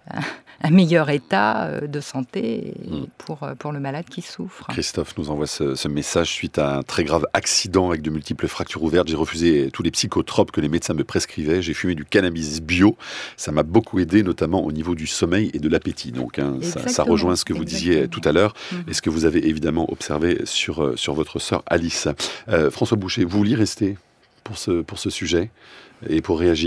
un meilleur état de santé pour, pour le malade qui souffre. Christophe nous envoie ce, ce message suite à un très grave accident avec de multiples fractures ouvertes. J'ai refusé tous les psychotropes que les médecins me prescrivaient. J'ai fumé du cannabis bio. Ça m'a beaucoup aidé, notamment au niveau du sommeil et de l'appétit. Donc hein, ça, ça rejoint ce que vous Exactement. disiez tout à l'heure mmh. et ce que vous avez évidemment observé sur, sur votre sœur Alice. Euh, François Boucher, vous vouliez rester pour ce, pour ce sujet et pour réagir ?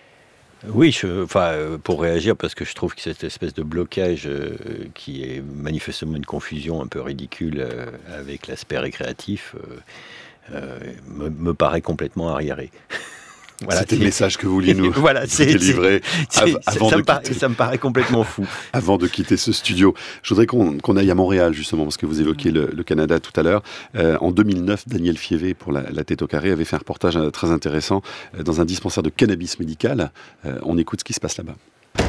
Oui, je, enfin, pour réagir, parce que je trouve que cette espèce de blocage euh, qui est manifestement une confusion un peu ridicule euh, avec l'aspect récréatif euh, euh, me, me paraît complètement arriéré. Voilà, c'était le message que vous vouliez nous voilà, c'est, délivrer c'est, av- avant ça, de me paraît, quitter... ça me paraît complètement fou. Avant de quitter ce studio, je voudrais qu'on, qu'on aille à Montréal, justement, parce que vous évoquiez le, le Canada tout à l'heure. Euh, en deux mille neuf, Daniel Fievé, pour la, la Tête au carré, avait fait un reportage très intéressant euh, dans un dispensaire de cannabis médical. Euh, on écoute ce qui se passe là-bas.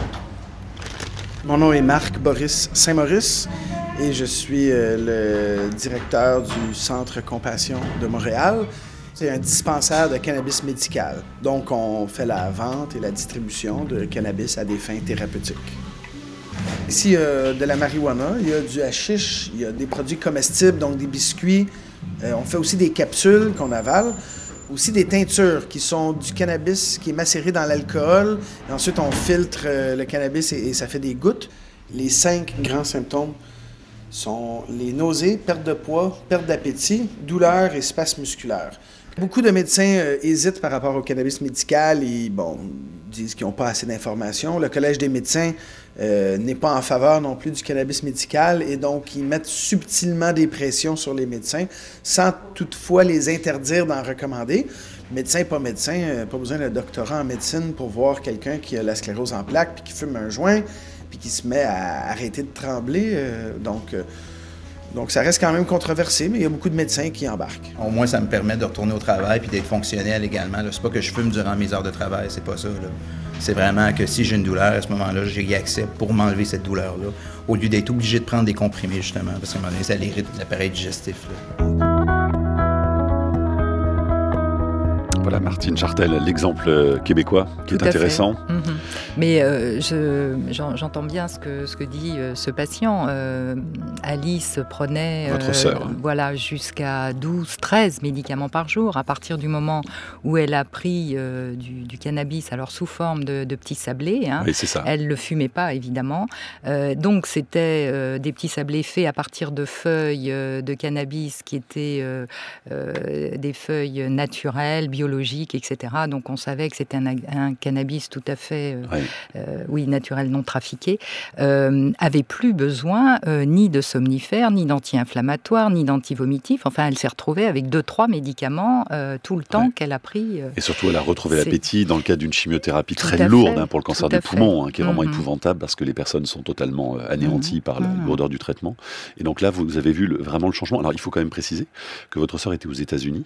Mon nom est Marc Boris Saint-Maurice et je suis euh, le directeur du Centre Compassion de Montréal. C'est un dispensaire de cannabis médical. Donc, on fait la vente et la distribution de cannabis à des fins thérapeutiques. Ici, il y a de la marijuana, il y a du hashish, il y a des produits comestibles, donc des biscuits. Euh, on fait aussi des capsules qu'on avale. Aussi des teintures qui sont du cannabis qui est macéré dans l'alcool. Et ensuite, on filtre euh, le cannabis et, et ça fait des gouttes. Les cinq grands symptômes sont les nausées, perte de poids, perte d'appétit, douleur et spasmes musculaires. Beaucoup de médecins euh, hésitent par rapport au cannabis médical et, bon, disent qu'ils n'ont pas assez d'informations. Le Collège des médecins euh, n'est pas en faveur non plus du cannabis médical et donc ils mettent subtilement des pressions sur les médecins sans toutefois les interdire d'en recommander. Médecin, pas médecin, euh, pas besoin d'un doctorat en médecine pour voir quelqu'un qui a la sclérose en plaques puis qui fume un joint puis qui se met à arrêter de trembler. Euh, donc... Euh, Donc, ça reste quand même controversé, mais il y a beaucoup de médecins qui embarquent. Au moins, ça me permet de retourner au travail puis d'être fonctionnel également. C'est pas que je fume durant mes heures de travail, c'est pas ça. Là. C'est vraiment que si j'ai une douleur, à ce moment-là, j'y accès pour m'enlever cette douleur-là, au lieu d'être obligé de prendre des comprimés, justement, parce qu'à un moment donné, ça irrite l'appareil digestif. Là. Voilà, Martine Chartel, l'exemple québécois qui Tout est intéressant. Mmh. Mais euh, je, j'en, j'entends bien ce que, ce que dit euh, ce patient. Euh, Alice prenait Votre sœur. Euh, voilà, jusqu'à douze, treize médicaments par jour. À partir du moment où elle a pris euh, du, du cannabis, alors sous forme de, de petits sablés, hein, oui, c'est ça. Elle ne le fumait pas, évidemment. Euh, donc, c'était euh, des petits sablés faits à partir de feuilles euh, de cannabis qui étaient euh, euh, des feuilles naturelles, biologiques, et cetera. Donc, on savait que c'était un, un cannabis tout à fait, euh, oui. Euh, oui, naturel, non trafiqué. Euh, avait plus besoin euh, ni de somnifères, ni d'anti-inflammatoires, ni d'antivomitifs. Enfin, elle s'est retrouvée avec deux, trois médicaments euh, tout le temps ouais. qu'elle a pris. Euh, et surtout, elle a retrouvé c'est... l'appétit dans le cadre d'une chimiothérapie tout très à lourde fait, hein, pour le cancer du poumon, hein, qui est vraiment mm-hmm. épouvantable parce que les personnes sont totalement euh, anéanties mm-hmm. par la mm-hmm. lourdeur du traitement. Et donc là, vous avez vu le, vraiment le changement. Alors, il faut quand même préciser que votre sœur était aux États-Unis.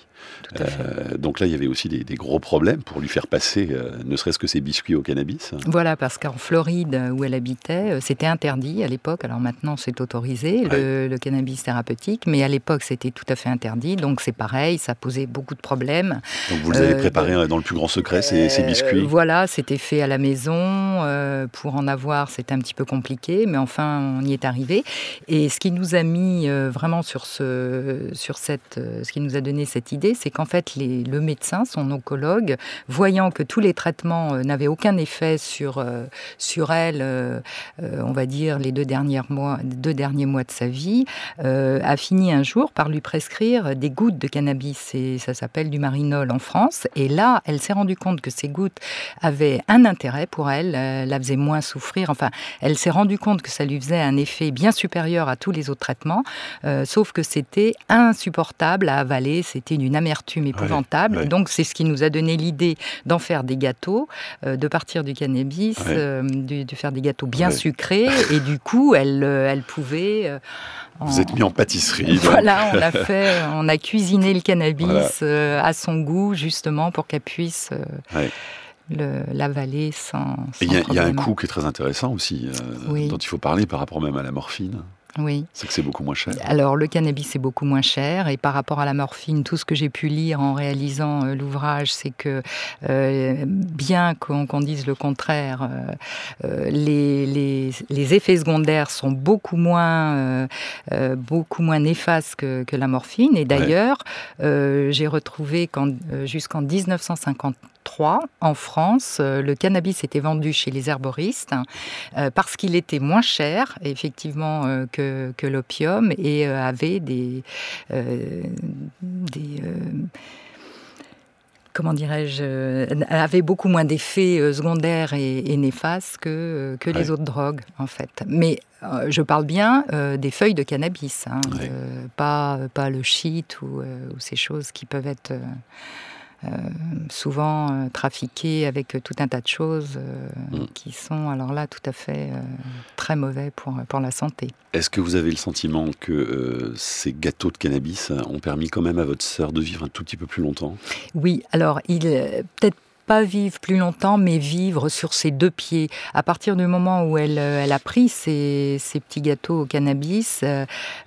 Euh, donc là, il y avait aussi des, des gros problèmes pour lui faire passer, euh, ne serait-ce que ses biscuits au cannabis. Voilà, parce qu'en Floride, où elle habitait, c'était interdit à l'époque. Alors maintenant, c'est autorisé, ouais. le, le cannabis thérapeutique, mais à l'époque, c'était tout à fait interdit. Donc c'est pareil, ça posait beaucoup de problèmes. Donc vous les avez euh, préparés donc, dans le plus grand secret, ces, euh, ces biscuits. Voilà, c'était fait à la maison. Euh, pour en avoir, c'était un petit peu compliqué, mais enfin, on y est arrivé. Et ce qui nous a mis euh, vraiment sur, ce, sur cette... Euh, ce qui nous a donné cette idée, c'est qu'en fait, les, le médecin, son oncologue, voyant que tous les traitements euh, n'avaient aucun effet sur, euh, sur elle, euh, euh, on va dire, les deux, dernières mois, deux derniers mois de sa vie, euh, a fini un jour par lui prescrire des gouttes de cannabis. Et ça s'appelle du Marinol en France. Et là, elle s'est rendue compte que ces gouttes avaient un intérêt pour elle, euh, la faisaient moins souffrir. Enfin, elle s'est rendue compte que ça lui faisait un effet bien supérieur à tous les autres traitements, euh, sauf que c'était insupportable à avaler, c'était d'une amertume épouvantable. Ouais, ouais. Donc, c'est ce qui nous a donné l'idée d'en faire des gâteaux, euh, de partir du cannabis, ouais. euh, de, de faire des gâteaux bien ouais. sucrés. Et du coup, elle, elle pouvait... Euh, en... Vous êtes mis en pâtisserie. Voilà, on a fait, on a cuisiné le cannabis voilà. euh, à son goût, justement, pour qu'elle puisse... Euh, ouais. Le, l'avaler sans, sans il y, y a un coût qui est très intéressant aussi, euh, oui. dont il faut parler par rapport même à la morphine. Oui. C'est que c'est beaucoup moins cher. Alors, le cannabis est beaucoup moins cher. Et par rapport à la morphine, tout ce que j'ai pu lire en réalisant euh, l'ouvrage, c'est que, euh, bien qu'on, qu'on dise le contraire, euh, les, les, les effets secondaires sont beaucoup moins, euh, euh, beaucoup moins néfastes que, que la morphine. Et d'ailleurs, ouais. euh, j'ai retrouvé qu'en, euh, jusqu'en dix-neuf cent cinquante-trois, en France, euh, le cannabis était vendu chez les herboristes euh, parce qu'il était moins cher, effectivement, euh, que Que, que l'opium et euh, avait des, euh, des euh, comment dirais-je, euh, avait beaucoup moins d'effets euh, secondaires et, et néfastes que, que ouais. les autres drogues, en fait. Mais euh, je parle bien euh, des feuilles de cannabis, hein, ouais. euh, pas, pas le shit ou, euh, ou ces choses qui peuvent être... Euh, Euh, souvent euh, trafiqués avec tout un tas de choses euh, mmh. qui sont alors là tout à fait euh, très mauvais pour, pour la santé. Est-ce que vous avez le sentiment que euh, ces gâteaux de cannabis ont permis quand même à votre sœur de vivre un tout petit peu plus longtemps ? Oui, alors il peut-être pas vivre plus longtemps, mais vivre sur ses deux pieds. À partir du moment où elle, elle a pris ses, ses petits gâteaux au cannabis, euh,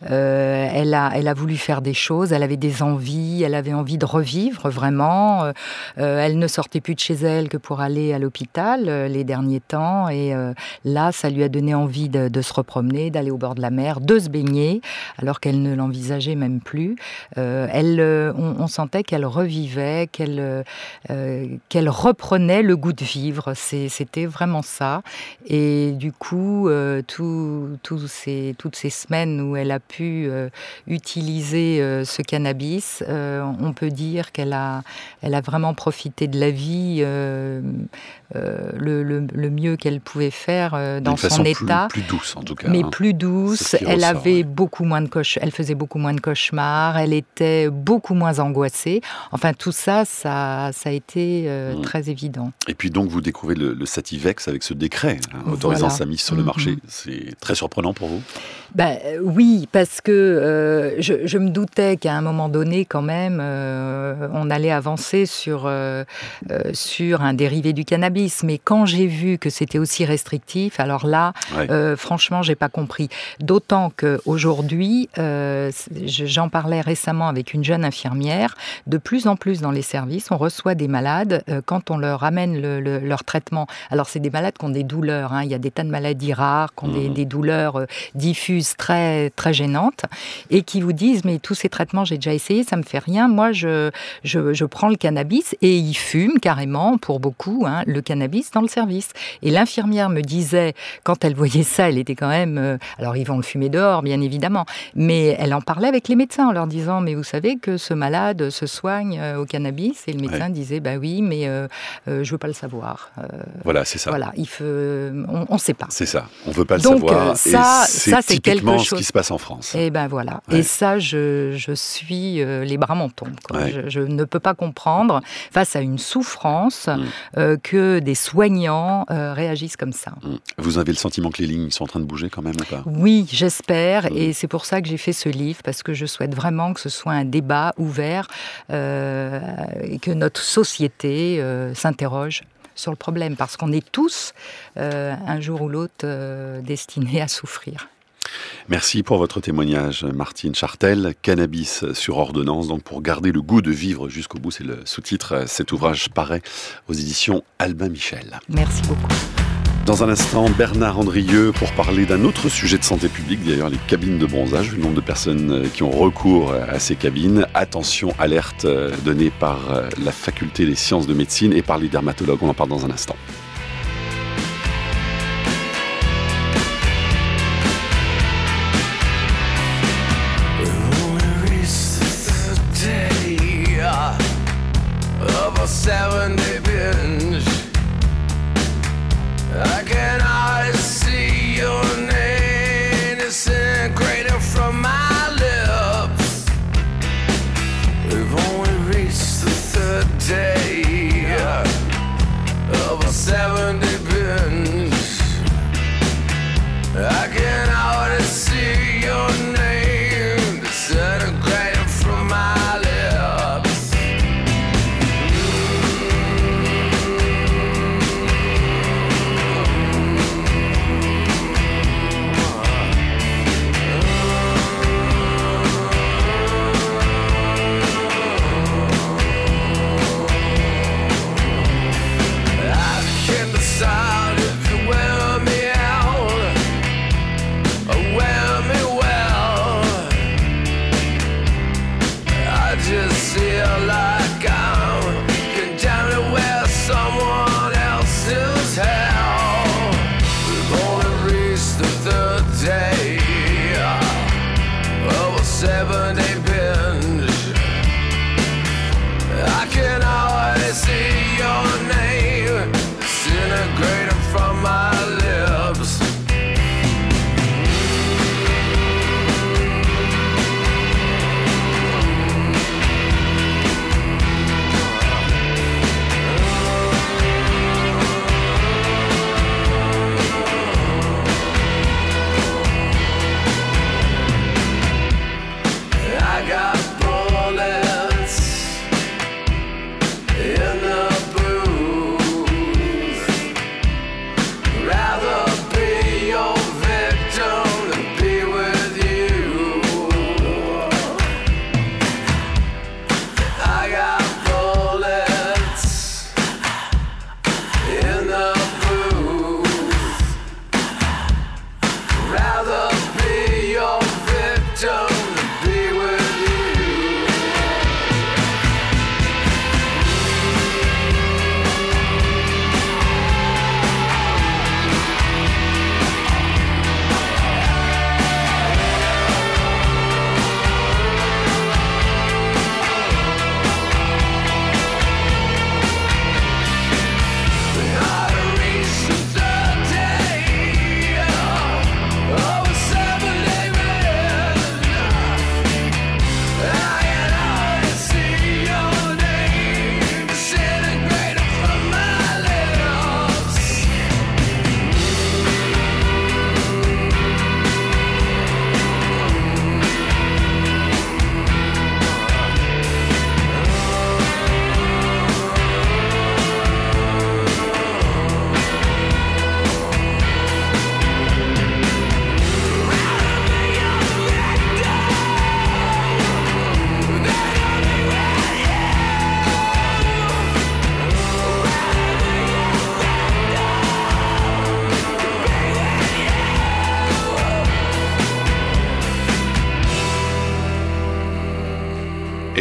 elle, a, elle a voulu faire des choses, elle avait des envies, elle avait envie de revivre vraiment. Euh, elle ne sortait plus de chez elle que pour aller à l'hôpital euh, les derniers temps. Et euh, là, ça lui a donné envie de, de se repromener, d'aller au bord de la mer, de se baigner, alors qu'elle ne l'envisageait même plus. Euh, elle, euh, on, on sentait qu'elle revivait, qu'elle, euh, qu'elle reprenait le goût de vivre. C'est, c'était vraiment ça. Et du coup, euh, tout, tout ces, toutes ces semaines où elle a pu euh, utiliser euh, ce cannabis, euh, on peut dire qu'elle a, elle a vraiment profité de la vie euh, euh, le, le, le mieux qu'elle pouvait faire euh, dans son état. Plus, plus douce en tout cas. Mais hein. plus douce. Elle ressort, avait ouais. beaucoup moins de cauch- elle faisait beaucoup moins de cauchemars. Elle était beaucoup moins angoissée. Enfin, tout ça, ça, ça a été euh, mmh. très évident. Et puis donc, vous découvrez le, le Sativex avec ce décret hein, autorisant voilà. sa mise sur mmh. le marché. C'est très surprenant pour vous ? Ben, oui, parce que euh, je, je me doutais qu'à un moment donné, quand même, euh, on allait avancer sur, euh, euh, sur un dérivé du cannabis. Mais quand j'ai vu que c'était aussi restrictif, alors là, ouais. euh, franchement, j'ai pas compris. D'autant qu'aujourd'hui, euh, j'en parlais récemment avec une jeune infirmière, de plus en plus dans les services, on reçoit des malades euh, quand on leur amène le, le, leur traitement. Alors, c'est des malades qui ont des douleurs. Hein. Il y a des tas de maladies rares, qui ont mmh. des, des douleurs euh, diffuses très, très gênantes et qui vous disent, mais tous ces traitements, j'ai déjà essayé, ça me fait rien. Moi, je, je, je prends le cannabis et ils fument carrément, pour beaucoup, hein, le cannabis dans le service. Et l'infirmière me disait, quand elle voyait ça, elle était quand même... Euh, alors, ils vont le fumer dehors, bien évidemment, mais elle en parlait avec les médecins en leur disant, mais vous savez que ce malade se soigne euh, au cannabis. Et le médecin ouais. disait, bah oui, mais euh, euh, je veux pas le savoir. Euh, voilà, c'est ça. Voilà, il faut, on ne sait pas. C'est ça, on veut pas le Donc, savoir. Euh, ça, et c'est ça, c'est typiquement quelque chose. Ce qui se passe en France. Et ben voilà. Ouais. Et ça, je, je suis euh, les bras m'en tombent. Ouais. Je, je ne peux pas comprendre face à une souffrance mmh. euh, que des soignants euh, réagissent comme ça. Mmh. Vous avez le sentiment que les lignes sont en train de bouger quand même ou pas ? Oui, j'espère. Mmh. Et c'est pour ça que j'ai fait ce livre, parce que je souhaite vraiment que ce soit un débat ouvert euh, et que notre société euh, s'interroge sur le problème, parce qu'on est tous, euh, un jour ou l'autre, euh, destinés à souffrir. Merci pour votre témoignage, Martine Chartel. Cannabis sur ordonnance, donc pour garder le goût de vivre jusqu'au bout, c'est le sous-titre. Cet ouvrage paraît aux éditions Albin Michel. Merci beaucoup. Dans un instant, Bernard Andrieux pour parler d'un autre sujet de santé publique, d'ailleurs les cabines de bronzage, le nombre de personnes qui ont recours à ces cabines. Attention, alerte donnée par la faculté des sciences de médecine et par les dermatologues. On en parle dans un instant. seven-day binge. I can always see your name disintegrating from my lips. We've only reached the third day of a seven-day binge. I can already see your name disintegrating from my lips. I can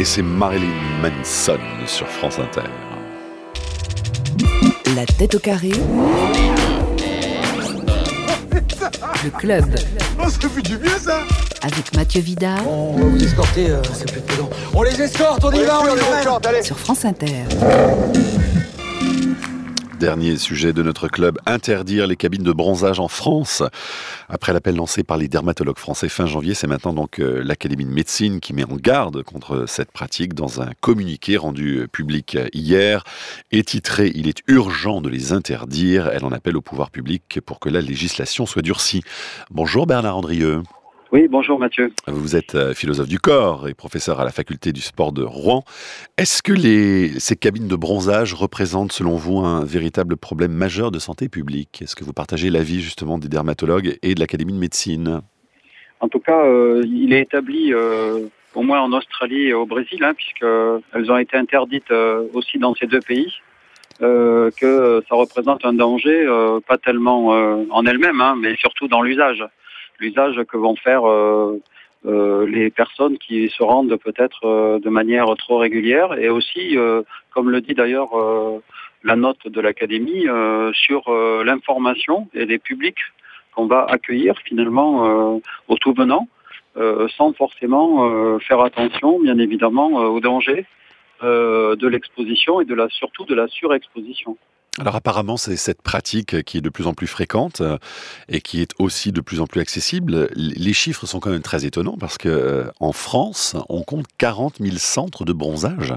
c'est Marilyn Manson sur France Inter. La tête au carré. Le club. Oh, ça fait du bien ça. Avec Mathieu Vidard. On va vous escorter, euh, c'est plus prudent. On les escorte, on y va, on les escorte, allez. Sur France Inter. Dernier sujet de notre club, interdire les cabines de bronzage en France. Après l'appel lancé par les dermatologues français fin janvier, c'est maintenant donc euh, l'Académie de médecine qui met en garde contre cette pratique dans un communiqué rendu public hier et titré « Il est urgent de les interdire ». Elle en appelle au pouvoir public pour que la législation soit durcie. Bonjour Bernard Andrieux. Oui, bonjour Mathieu. Vous êtes philosophe du corps et professeur à la faculté du sport de Rouen. Est-ce que les, ces cabines de bronzage représentent selon vous un véritable problème majeur de santé publique ? Est-ce que vous partagez l'avis justement des dermatologues et de l'Académie de médecine ? En tout cas, euh, il est établi euh, au moins en Australie et au Brésil, hein, puisqu'elles ont été interdites euh, aussi dans ces deux pays, euh, que ça représente un danger, euh, pas tellement euh, en elles-mêmes, hein, mais surtout dans l'usage. L'usage que vont faire euh, euh, les personnes qui se rendent peut-être euh, de manière trop régulière et aussi, euh, comme le dit d'ailleurs euh, la note de l'Académie, euh, sur euh, l'information et les publics qu'on va accueillir finalement euh, au tout venant, euh, sans forcément euh, faire attention bien évidemment euh, aux dangers euh, de l'exposition et de la, surtout de la surexposition. Alors apparemment, c'est cette pratique qui est de plus en plus fréquente et qui est aussi de plus en plus accessible. Les chiffres sont quand même très étonnants parce qu'en France, on compte quarante mille centres de bronzage.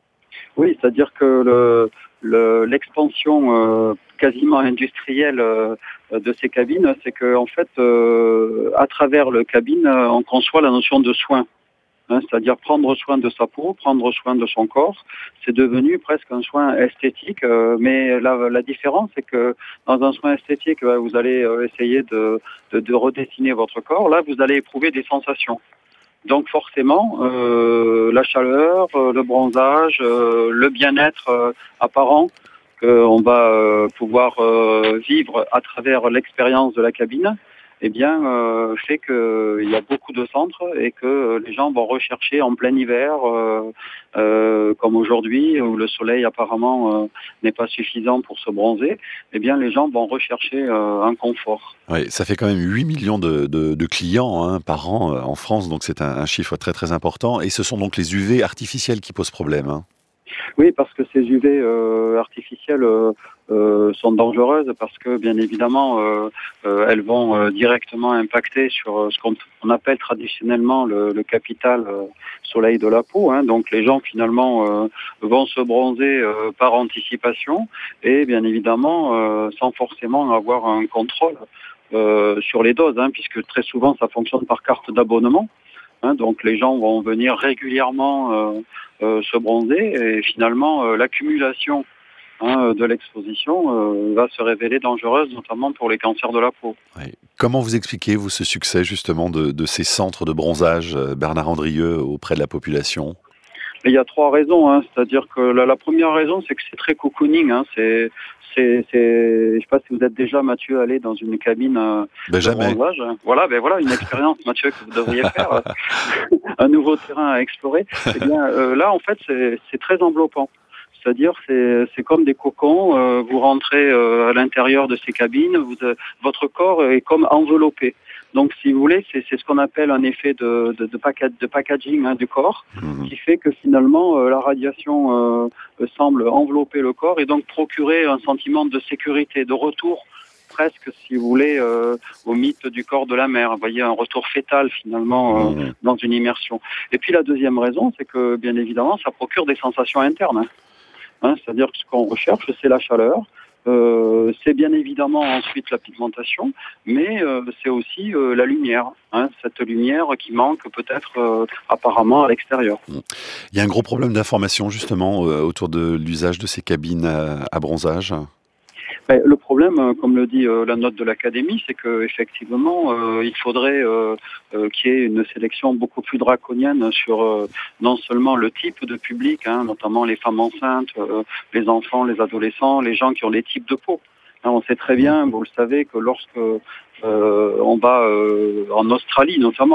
Oui, c'est-à-dire que le, le, l'expansion euh, quasiment industrielle euh, de ces cabines, c'est qu'en fait, euh, à travers le cabine, on conçoit la notion de soin. Hein, c'est-à-dire prendre soin de sa peau, prendre soin de son corps, c'est devenu presque un soin esthétique. Euh, mais la, la différence, c'est que dans un soin esthétique, bah, vous allez euh, essayer de, de, de redessiner votre corps. Là, vous allez éprouver des sensations. Donc forcément, euh, la chaleur, euh, le bronzage, euh, le bien-être euh, apparent qu'on va euh, pouvoir euh, vivre à travers l'expérience de la cabine, eh bien, euh, fait qu'il y a beaucoup de centres et que les gens vont rechercher en plein hiver, euh, euh, comme aujourd'hui, où le soleil apparemment euh, n'est pas suffisant pour se bronzer, eh bien, les gens vont rechercher euh, un confort. Oui, ça fait quand même huit millions de, de, de clients hein, par an euh, en France, donc c'est un, un chiffre très très important. Et ce sont donc les U V artificiels qui posent problème. Hein. Oui, parce que ces U V euh, artificielles euh, euh, sont dangereuses parce que, bien évidemment, euh, euh, elles vont euh, directement impacter sur euh, ce qu'on on appelle traditionnellement le, le capital euh, soleil de la peau. Hein. Donc, les gens, finalement, euh, vont se bronzer euh, par anticipation et, bien évidemment, euh, sans forcément avoir un contrôle euh, sur les doses, hein, puisque très souvent, ça fonctionne par carte d'abonnement. Hein, donc les gens vont venir régulièrement euh, euh, se bronzer et finalement euh, l'accumulation hein, de l'exposition euh, va se révéler dangereuse, notamment pour les cancers de la peau. Oui. Comment vous expliquez-vous ce succès justement de, de ces centres de bronzage, Bernard Andrieux, auprès de la population ? Il y a trois raisons, hein. C'est-à-dire que la, la première raison, c'est que c'est très cocooning. Hein. C'est, c'est, c'est, je ne sais pas si vous êtes déjà, Mathieu, allé dans une cabine euh, ben de jamais. bronzage. Voilà, ben voilà une expérience, Mathieu, que vous devriez faire, un nouveau terrain à explorer. Eh bien, euh, là, en fait, c'est, c'est très enveloppant. C'est-à-dire, c'est, c'est comme des cocons. Euh, vous rentrez euh, à l'intérieur de ces cabines, vous, euh, votre corps est comme enveloppé. Donc, si vous voulez, c'est, c'est ce qu'on appelle un effet de, de, de, paca- de packaging hein, du corps, mmh. qui fait que finalement, euh, la radiation euh, semble envelopper le corps et donc procurer un sentiment de sécurité, de retour presque, si vous voulez, euh, au mythe du corps de la mère. Vous voyez, un retour fœtal finalement euh, mmh. dans une immersion. Et puis, la deuxième raison, c'est que, bien évidemment, ça procure des sensations internes. Hein. Hein, c'est-à-dire que ce qu'on recherche, c'est la chaleur. Euh, c'est bien évidemment ensuite la pigmentation, mais euh, c'est aussi euh, la lumière, hein, cette lumière qui manque peut-être euh, apparemment à l'extérieur. Il y a un gros problème d'information justement euh, autour de l'usage de ces cabines à, à bronzage. Ben, le problème, comme le dit euh, la note de l'Académie, c'est que effectivement, euh, il faudrait euh, euh, qu'il y ait une sélection beaucoup plus draconienne sur euh, non seulement le type de public, hein, notamment les femmes enceintes, euh, les enfants, les adolescents, les gens qui ont des types de peau. Hein, on sait très bien, vous le savez, que lorsque euh, on va euh, en Australie notamment,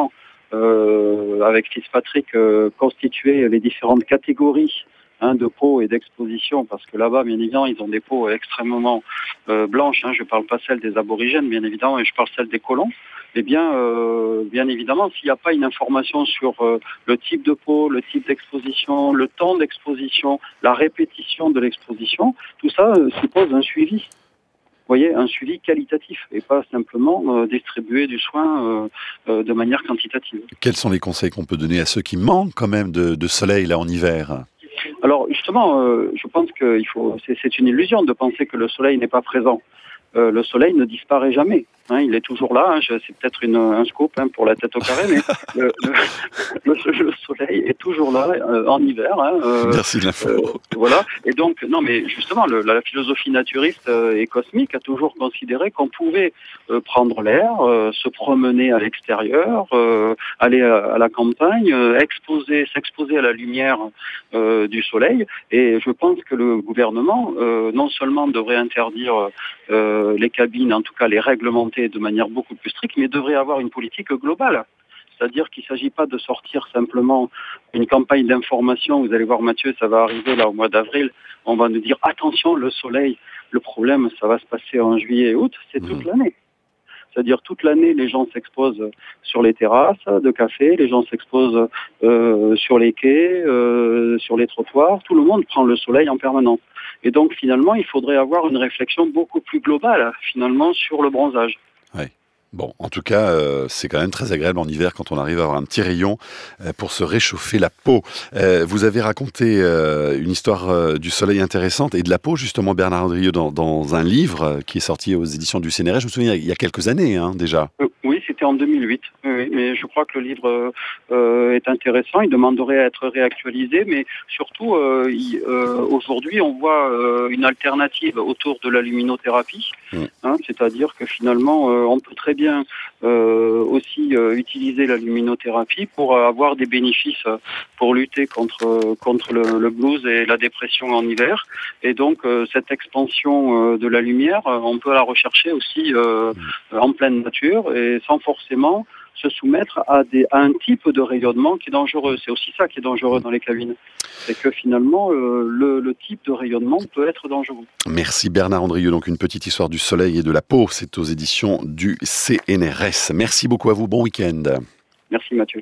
euh, avec Fitzpatrick, euh, constituer les différentes catégories hein, de peau et d'exposition, parce que là-bas, bien évidemment, ils ont des peaux extrêmement euh, blanches. Hein, je ne parle pas celle des aborigènes, bien évidemment, et je parle celle des colons. Eh bien, euh, bien évidemment, s'il n'y a pas une information sur euh, le type de peau, le type d'exposition, le temps d'exposition, la répétition de l'exposition, tout ça euh, suppose un suivi. Vous voyez, un suivi qualitatif et pas simplement euh, distribuer du soin euh, euh, de manière quantitative. Quels sont les conseils qu'on peut donner à ceux qui manquent quand même de, de soleil là en hiver ? Alors justement, euh, je pense que il faut, c'est, c'est une illusion de penser que le soleil n'est pas présent. Euh, le soleil ne disparaît jamais. Hein, il est toujours là. Hein, je, c'est peut-être une, un scoop hein, pour la tête au carré, mais le, le, le, le soleil est toujours là euh, en hiver. Hein, euh, Merci de l'info. Euh, voilà. Et donc, non, mais justement, le, la philosophie naturiste euh, et cosmique a toujours considéré qu'on pouvait euh, prendre l'air, euh, se promener à l'extérieur, euh, aller à, à la campagne, euh, exposer, s'exposer à la lumière euh, du soleil. Et je pense que le gouvernement, euh, non seulement devrait interdire euh, les cabines, en tout cas les réglementer de manière beaucoup plus stricte, mais devrait avoir une politique globale. C'est-à-dire qu'il ne s'agit pas de sortir simplement une campagne d'information. Vous allez voir Mathieu, ça va arriver là au mois d'avril. On va nous dire attention, le soleil, le problème, ça va se passer en juillet et août, c'est mmh. toute l'année. C'est-à-dire toute l'année, les gens s'exposent sur les terrasses de café, les gens s'exposent euh, sur les quais, euh, sur les trottoirs. Tout le monde prend le soleil en permanence. Et donc finalement, il faudrait avoir une réflexion beaucoup plus globale finalement sur le bronzage. Oui. Bon, en tout cas, euh, c'est quand même très agréable en hiver quand on arrive à avoir un petit rayon euh, pour se réchauffer la peau. Euh, vous avez raconté euh, une histoire euh, du soleil intéressante et de la peau, justement, Bernard Andrieux, dans, dans un livre euh, qui est sorti aux éditions du C N R S. Je me souviens, il y a quelques années hein, déjà. Euh, oui, c'était en deux mille huit. Oui, mais je crois que le livre euh, est intéressant. Il demanderait à être réactualisé, mais surtout, euh, il, euh, aujourd'hui, on voit euh, une alternative autour de la luminothérapie. Mmh. Hein, c'est-à-dire que finalement, euh, on peut très bien euh, aussi euh, utiliser la luminothérapie pour euh, avoir des bénéfices euh, pour lutter contre contre le, le blues et la dépression en hiver. Et donc euh, cette expansion euh, de la lumière, euh, on peut la rechercher aussi euh, en pleine nature et sans forcément se soumettre à, des, à un type de rayonnement qui est dangereux. C'est aussi ça qui est dangereux dans les cabines. C'est que finalement, euh, le, le type de rayonnement peut être dangereux. Merci Bernard Andrieux. Donc une petite histoire du soleil et de la peau, c'est aux éditions du C N R S. Merci beaucoup à vous, bon week-end. Merci Mathieu.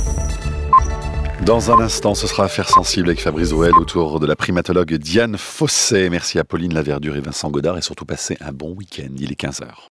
Dans un instant, ce sera Affaires sensibles avec Fabrice Drouel autour de la primatologue Diane Fosset. Merci à Pauline Laverdure et Vincent Godard et surtout passez un bon week-end. Il est quinze heures.